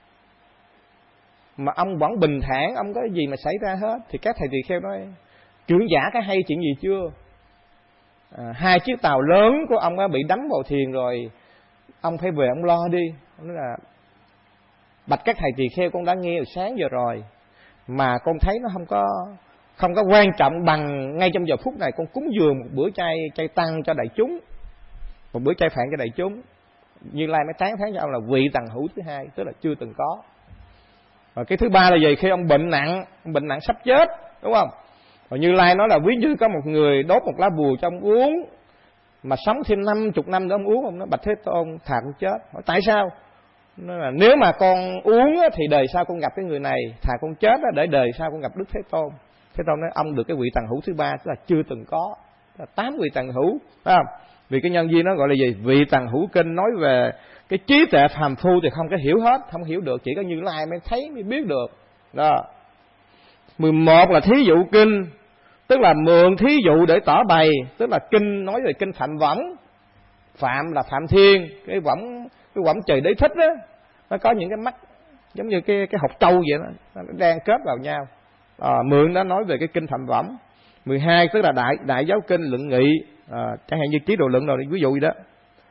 mà ông vẫn bình thản, ông có gì mà xảy ra hết. Thì các thầy tỳ kheo nói trưởng giả cái hay chuyện gì chưa? À, hai chiếc tàu lớn của ông bị đắm vào thuyền rồi, ông phải về ông lo đi. Ông nói là bạch các thầy tỳ kheo, con đã nghe từ sáng giờ rồi, mà con thấy nó không có không có quan trọng bằng ngay trong giờ phút này con cúng dường một bữa chay chay tăng cho đại chúng, một bữa chay phạn cho đại chúng. Như Lai mới tán thán cho ông là vị tằng hữu thứ hai, tức là chưa từng có. Và cái thứ ba là gì? Khi ông bệnh nặng, ông bệnh nặng sắp chết, đúng không? Và Như Lai nói là ví như có một người đốt một lá bùa cho ông uống, mà sống thêm năm chục năm nữa ông uống, ông nói bạch Thế Tôn thà con chết. Hỏi tại sao? Nói là nếu mà con uống thì đời sau con gặp cái người này, thà con chết để đời sau con gặp Đức Thế Tôn. Thế Tôn nói ông được cái vị tằng hữu thứ ba, tức là chưa từng có, là tám vị tằng hữu, phải không? Vì cái nhân duyên nó gọi là gì? Vị tằng hữu kinh nói về cái trí tuệ phàm phu thì không có hiểu hết, không hiểu được, chỉ có Như Lai mới thấy mới biết được. Đó. mười một là thí dụ kinh, tức là mượn thí dụ để tỏ bày, tức là kinh nói về kinh Phạm Võng. Phạm là Phạm Thiên, cái võng cái võng trời đế thích đó, nó có những cái mắt giống như cái cái hột trâu vậy đó, nó đang kết vào nhau. À, mượn đó nói về cái kinh Phạm Võng. mười hai tức là đại đại giáo kinh luận nghị, à, chẳng hạn như Chí Độ Luận rồi, ví dụ gì đó.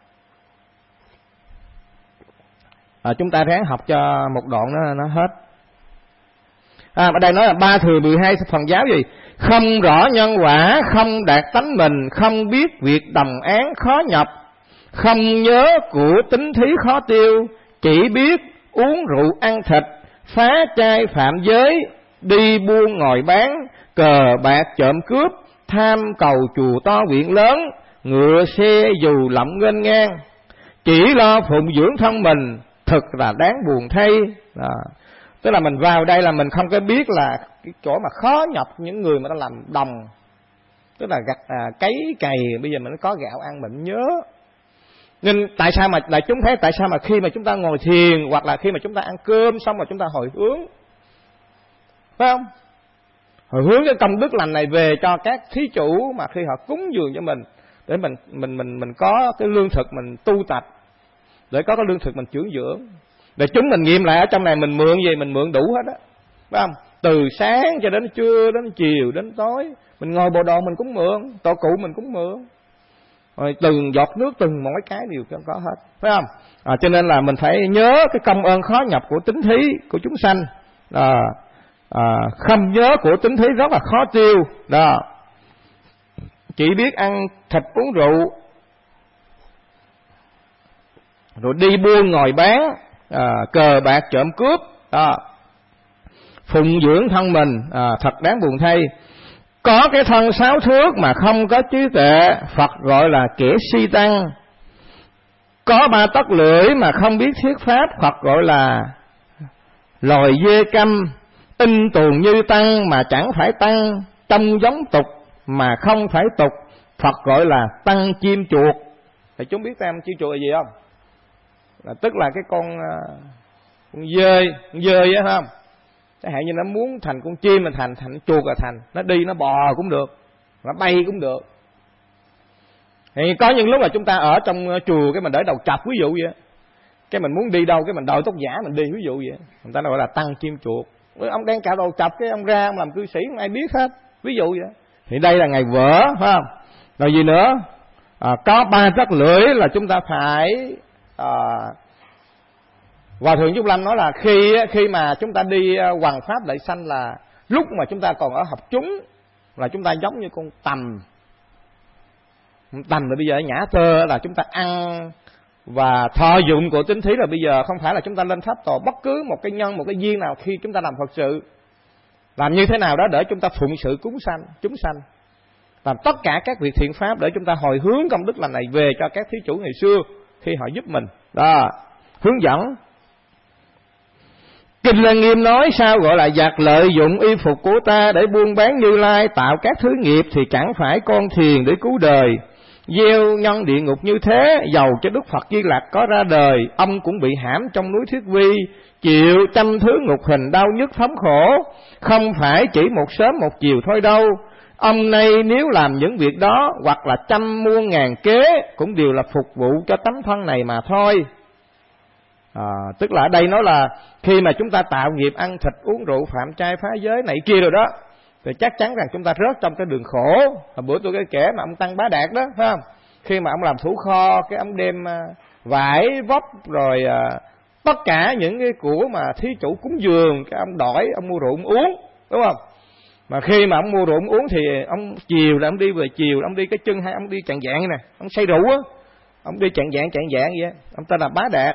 À, chúng ta ráng học cho một đoạn nó nó hết. À, ở đây nói là ba thừa mười hai phần giáo gì? Không rõ nhân quả, không đạt tánh mình, không biết việc đồng án khó nhập, không nhớ của tính thí khó tiêu, chỉ biết uống rượu ăn thịt, phá trai phạm giới, đi buôn ngồi bán, cờ bạc trộm cướp, tham cầu chùa to viện lớn, ngựa xe dù lộng nghênh ngang, chỉ lo phụng dưỡng thân mình, thực là đáng buồn thay. À, tức là mình vào đây là mình không có biết là cái chỗ mà khó nhập những người mà nó làm đồng, tức là gặt à, cấy cày, bây giờ mình có gạo ăn mình nhớ. Nên tại sao mà đại chúng thấy tại sao mà khi mà chúng ta ngồi thiền hoặc là khi mà chúng ta ăn cơm xong mà chúng ta hồi hướng, phải không? Hồi hướng cái công đức lành này về cho các thí chủ mà khi họ cúng dường cho mình, để mình mình mình mình có cái lương thực mình tu tập, để có cái lương thực mình dưỡng dưỡng. Để chúng mình nghiệm lại ở trong này mình mượn gì mình mượn đủ hết á, phải không? Từ sáng cho đến trưa, đến chiều, đến tối, mình ngồi bộ đồ mình cũng mượn, tổ cụ mình cũng mượn. Rồi từng giọt nước, từng mỗi cái đều có hết, phải không? À, cho nên là mình phải nhớ cái công ơn khó nhập của tín thí của chúng sanh. À, à, không nhớ của tín thí rất là khó tiêu. Đó. Chỉ biết ăn thịt uống rượu, rồi đi buôn ngồi bán, à, cờ bạc trộm cướp, đó. Phụng dưỡng thân mình, à, thật đáng buồn thay. Có cái thân sáu thước mà không có trí tuệ, Phật gọi là kẻ si tăng. Có ba tấc lưỡi mà không biết thuyết pháp, Phật gọi là loài dê câm. In tuồng như tăng mà chẳng phải tăng, trông giống tục mà không phải tục, Phật gọi là tăng chim chuột. Thì chúng biết tam chim chuột là gì không? Là tức là cái con con dơi, con dơi á, không? Chẳng hạn như nó muốn thành con chim là thành, thành chuột là thành. Nó đi nó bò cũng được, nó bay cũng được. Thì có những lúc là chúng ta ở trong chùa cái mình để đầu chọc ví dụ vậy, cái mình muốn đi đâu cái mình đội tóc giả mình đi ví dụ vậy, người ta gọi là tăng chim chuột. Ông đang cạo đầu chọc cái ông ra ông làm cư sĩ không ai biết hết, ví dụ vậy. Thì đây là ngày vỡ, phải không? Rồi gì nữa? À, có ba tấc lưỡi là chúng ta phải à, Hòa Thượng Trúc Lâm nói là khi khi mà chúng ta đi hoằng pháp đại sanh là lúc mà chúng ta còn ở học chúng là chúng ta giống như con tầm. Tầm là bây giờ ở nhã tơ là chúng ta ăn và thọ dụng của tín thí, là bây giờ không phải là chúng ta lên pháp tòa bất cứ một cái nhân, một cái duyên nào khi chúng ta làm Phật sự. Làm như thế nào đó để chúng ta phụng sự cúng sanh, chúng sanh. Làm tất cả các việc thiện pháp để chúng ta hồi hướng công đức lành này về cho các thí chủ ngày xưa khi họ giúp mình. Đó, hướng dẫn. Kinh Lăng Nghiêm nói sao gọi là giặc lợi dụng y phục của ta để buôn bán Như Lai, tạo các thứ nghiệp thì chẳng phải con thuyền để cứu đời. Gieo nhân địa ngục như thế, dầu cho Đức Phật Di Lặc có ra đời, ông cũng bị hãm trong núi Thiết Vi, chịu trăm thứ ngục hình đau nhức thống khổ, không phải chỉ một sớm một chiều thôi đâu. Ông nay nếu làm những việc đó, hoặc là trăm muôn ngàn kế, cũng đều là phục vụ cho tấm thân này mà thôi. À, tức là ở đây nói là khi mà chúng ta tạo nghiệp ăn thịt uống rượu phạm trai phá giới này kia rồi đó, thì chắc chắn rằng chúng ta rớt trong cái đường khổ. Hồi bữa tôi kể mà ông Tăng Bá Đạt đó, phải không? Khi mà ông làm thủ kho, cái ông đem vải vóc rồi à, tất cả những cái của mà thí chủ cúng dường, cái ông đổi ông mua rượu ông uống, đúng không? Mà khi mà ông mua rượu ông uống thì ông chiều là ông đi về chiều, ông đi cái chân hay ông đi chạng dạng nè, ông say rượu á, ông đi chạng dạng chạng dạng vậy. Ông tên là Bá Đạt.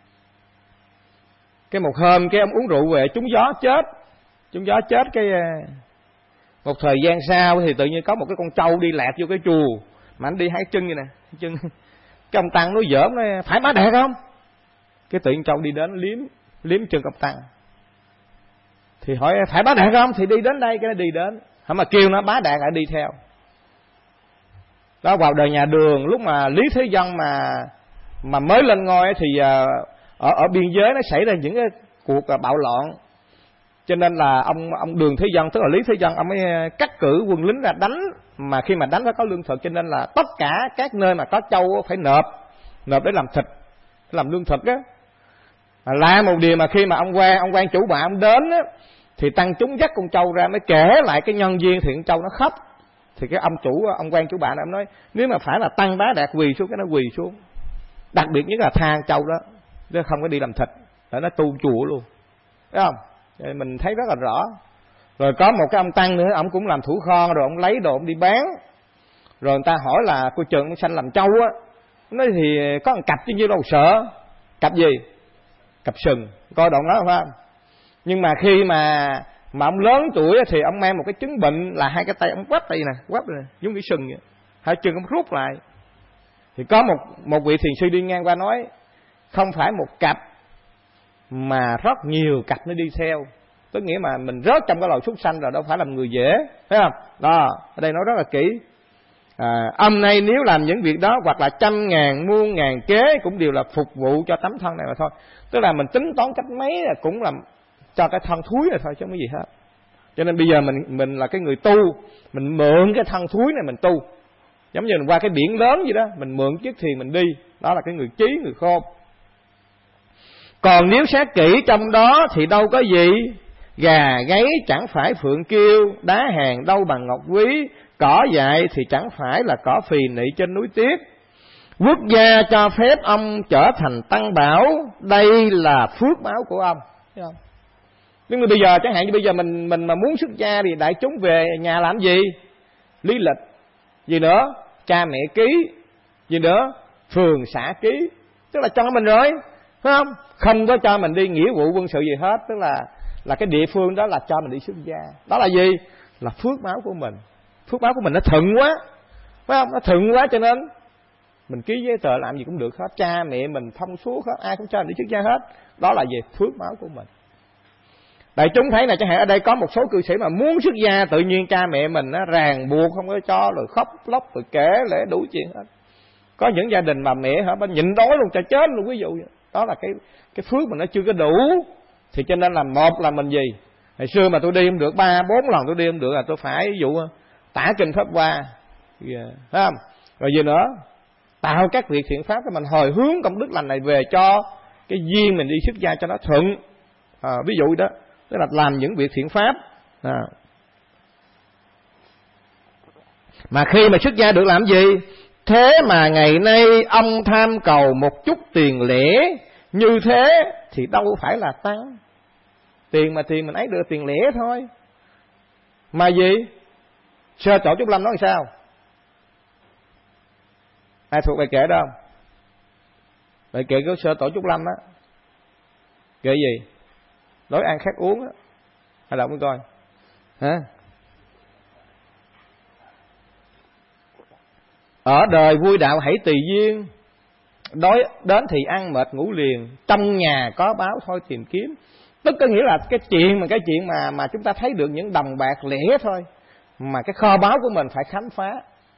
Cái một hôm cái ông uống rượu về trúng gió chết, trúng gió chết cái một thời gian sau thì tự nhiên có một cái con trâu đi lẹt vô cái chùa, mà anh đi hai chân vậy nè, chân. Cái ông Tăng nói giỡn nói phải Bá Đạt không? Cái tự nhiên trâu đi đến liếm liếm chân ông Tăng. Thì hỏi phải Bá Đạt không? Thì đi đến đây, cái nó đi đến. Hả mà kêu nó Bá Đạt lại đi theo. Đó, vào đời nhà Đường lúc mà Lý Thế Dân mà mà mới lên ngôi thì ở ở biên giới nó xảy ra những cái cuộc bạo loạn. Cho nên là ông ông Đường Thế Dân, tức là Lý Thế Dân, ông ấy cắt cử quân lính ra đánh, mà khi mà đánh phải có lương thực, cho nên là tất cả các nơi mà có trâu phải nộp, nộp để làm thịt, làm lương thực á. Là một điều mà khi mà ông quan ông quan chủ bạ ông đến á, thì tăng chúng dắt con trâu ra mới kể lại cái nhân duyên, thì con trâu nó khóc. Thì cái ông chủ ông quan chủ bạ này ông nói nếu mà phải là Tăng Bá Đạt quỳ xuống, cái nó quỳ xuống. Đặc biệt nhất là tha trâu đó, chứ không có đi làm thịt, để nó tu chùa luôn, thấy không? Mình thấy rất là rõ. Rồi có một cái ông Tăng nữa, ông cũng làm thủ kho, rồi ông lấy đồ ông đi bán. Rồi người ta hỏi là cô Trần sanh làm trâu á, nói thì có một cặp chứ nhiêu đâu sợ. Cặp gì? Cặp sừng, coi đoạn đó phải không? Nhưng mà khi mà mà ông lớn tuổi thì ông mang một cái chứng bệnh là hai cái tay ông quắp tay nè, quắp nè, giống cái sừng vậy. Hai chân ông rút lại. Thì có một một vị thiền sư đi ngang qua nói không phải một cặp mà rất nhiều cặp nó đi theo, tức nghĩa mà mình rớt trong cái loài súc sanh rồi, đâu phải làm người dễ, thấy không? Đó, ở đây nói rất là kỹ. À, âm này nếu làm những việc đó, hoặc là trăm ngàn muôn ngàn kế, cũng đều là phục vụ cho tấm thân này mà thôi. Tức là mình tính toán cách mấy là cũng làm cho cái thân thúi này thôi chứ không có gì hết. Cho nên bây giờ mình mình là cái người tu, mình mượn cái thân thúi này mình tu, Giống như mình qua cái biển lớn vậy đó, mình mượn chiếc thuyền mình đi, đó là cái người trí, người khôn. Còn nếu xét kỹ trong đó thì đâu có gì, gà gáy chẳng phải phượng kiêu, đá hèn đâu bằng ngọc quý, cỏ dại thì chẳng phải là cỏ phì nị trên núi tuyết. Quốc gia cho phép ông trở thành tăng bảo, đây là phước báo của ông. Thấy không? Nhưng mà bây giờ chẳng hạn như bây giờ mình mình mà muốn xuất gia thì đại chúng về nhà làm gì? Lý lịch, gì nữa? Cha mẹ ký, gì nữa? Phường xã ký, tức là cho mình rồi, phải không? Không có cho mình đi nghĩa vụ quân sự gì hết, tức là là cái địa phương đó là cho mình đi xuất gia. Đó là gì? Là phước báo của mình. Phước báo của mình nó thuận quá, phải không? Nó thuận quá cho nên mình ký giấy tờ làm gì cũng được hết, cha mẹ mình thông suốt hết, ai cũng cho mình đi xuất gia hết. Đó là về phước báo của mình. Đại chúng thấy là chẳng hạn ở đây có một số cư sĩ mà muốn xuất gia, tự nhiên cha mẹ mình nó ràng buộc không có cho, rồi khóc lóc, rồi kể lễ đủ chuyện hết. Có những gia đình mà mẹ hả bên nhịn đói luôn cho chết luôn, ví dụ vậy. Đó là cái cái phước mình nó chưa có đủ. Thì cho nên là một là mình gì? Hồi xưa mà tôi đi không được, ba bốn lần tôi đi không được là tôi phải ví dụ tả kinh pháp hoa, yeah. Thấy không? Rồi gì nữa? Tạo các việc thiện pháp cho mình hồi hướng công đức lành này về cho cái duyên mình đi xuất gia cho nó thuận. À, ví dụ đó, tức là làm những việc thiện pháp. À. Mà khi mà xuất gia được làm gì? Thế mà ngày nay ông tham cầu một chút tiền lẻ như thế thì đâu phải là tăng. Tiền mà tiền mình ấy được tiền lẻ thôi. Mà gì? Sơ Tổ Trúc Lâm nói sao? Ai thuộc bài kệ đó không? Bài kệ của Sơ Tổ Trúc Lâm á. Kệ gì? Đói ăn khát uống á. Hay là không coi? Hả? Ở đời vui đạo hãy tùy duyên, đói đến thì ăn mệt ngủ liền, trong nhà có báo thôi tìm kiếm. Tức có nghĩa là cái chuyện mà cái chuyện mà mà chúng ta thấy được những đồng bạc lẻ thôi, mà cái kho báu của mình phải khám phá.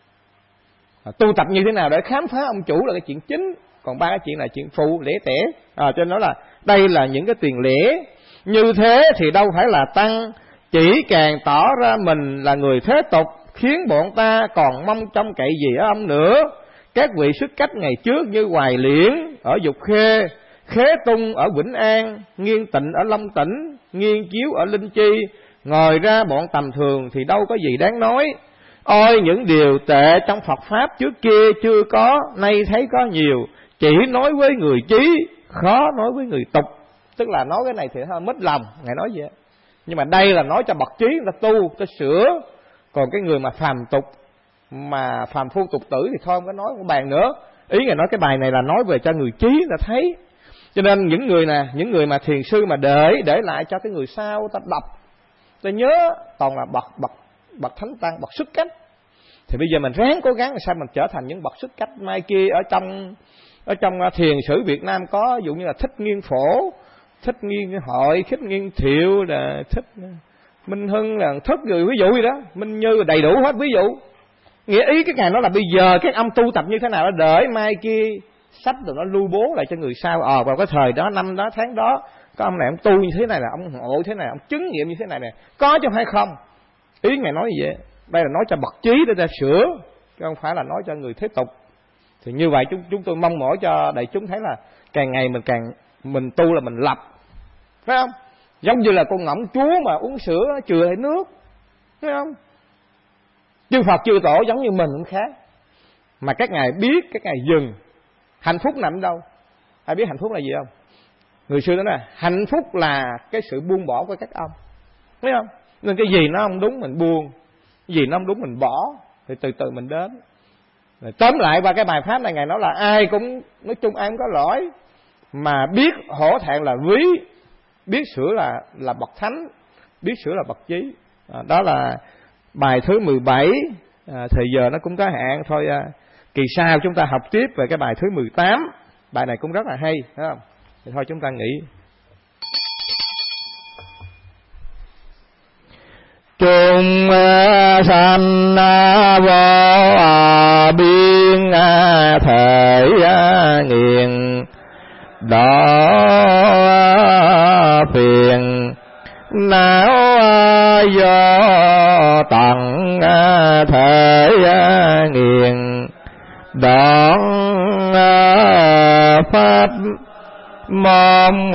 À, tu tập như thế nào để khám phá ông chủ là cái chuyện chính, còn ba cái chuyện là chuyện phụ lẻ tẻ. À, cho nên nói là đây là những cái tiền lẻ. Như thế thì đâu phải là tăng, chỉ càng tỏ ra mình là người thế tục, khiến bọn ta còn mong trông cậy gì ở ông nữa. Các vị xuất cách ngày trước như Hoài Liễn ở Dục Khê, Khế Tung ở Vĩnh An, Nghiên Tịnh ở Long Tỉnh, Nghiên Chiếu ở Linh Chi, ngoài ra bọn tầm thường thì đâu có gì đáng nói. Ôi những điều tệ trong Phật Pháp trước kia chưa có, nay thấy có nhiều, chỉ nói với người trí, khó nói với người tục. Tức là nói cái này thì hơi mất lòng, Ngài nói vậy. Nhưng mà đây là nói cho bậc trí người ta tu, ta sửa. Còn cái người mà phàm tục, mà phàm phu tục tử thì thôi không có nói, không bàn nữa. Ý Ngài nói cái bài này là nói về cho người trí người ta thấy. Cho nên những người nè, những người mà thiền sư mà để để lại cho cái người sau ta đọc, ta nhớ toàn là bậc bậc bậc thánh tăng, bậc xuất cách. Thì bây giờ mình ráng cố gắng làm sao mình trở thành những bậc xuất cách. Mai kia ở trong ở trong thiền sử Việt Nam có ví dụ như là Thích Nghiên Phổ, Thích Nghiên Hội, Thích Nghiên Thiệu, là Thích Minh Hưng, là Thất người ví dụ gì đó, Minh Như đầy đủ hết ví dụ. Nghĩa ý cái ngày đó là bây giờ các ông tu tập như thế nào đó để mai kia sách rồi nó lưu bố lại cho người sau. Ờ vào cái thời đó, năm đó, tháng đó, có ông này ông tu như thế này, là ông ngộ thế này, ông chứng nghiệm như thế này nè, có chứ hay không? Ý Ngài nói như vậy. Đây là nói cho bậc trí để ta sửa, chứ không phải là nói cho người thế tục. Thì như vậy chúng chúng tôi mong mỏi cho đại chúng thấy là càng ngày mình càng mình tu là mình lập, phải không? Giống như là con ngỗng chúa mà uống sữa chừa lại nước, phải không? Chư Phật chư Tổ giống như mình cũng khác. Mà các ngài biết, các ngài dừng. Hạnh phúc nằm đâu? Ai biết hạnh phúc là gì không? Người xưa nói là hạnh phúc là cái sự buông bỏ của các ông, thấy không? Nên cái gì nó không đúng mình buông, cái gì nó không đúng mình bỏ, thì từ từ mình đến. Rồi tóm lại qua cái bài pháp này, ngài nói là ai cũng nói chung ai cũng có lỗi, mà biết hổ thẹn là ví, biết sửa là là bậc thánh, biết sửa là bậc trí. À, đó là bài thứ mười bảy. À, thời giờ nó cũng có hạn thôi. À, kỳ sau chúng ta học tiếp về cái bài thứ mười tám. Bài này cũng rất là hay, thấy không? Thì thôi chúng ta nghỉ. Trung sanh vô biên thể nghiền đó phiền não do tận thể nghiền đoạn pháp mong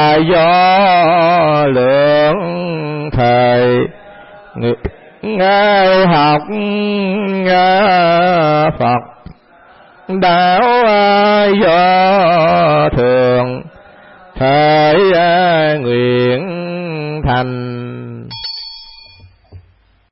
do lượng thời ngài học Phật đạo do thường thể nguyện thành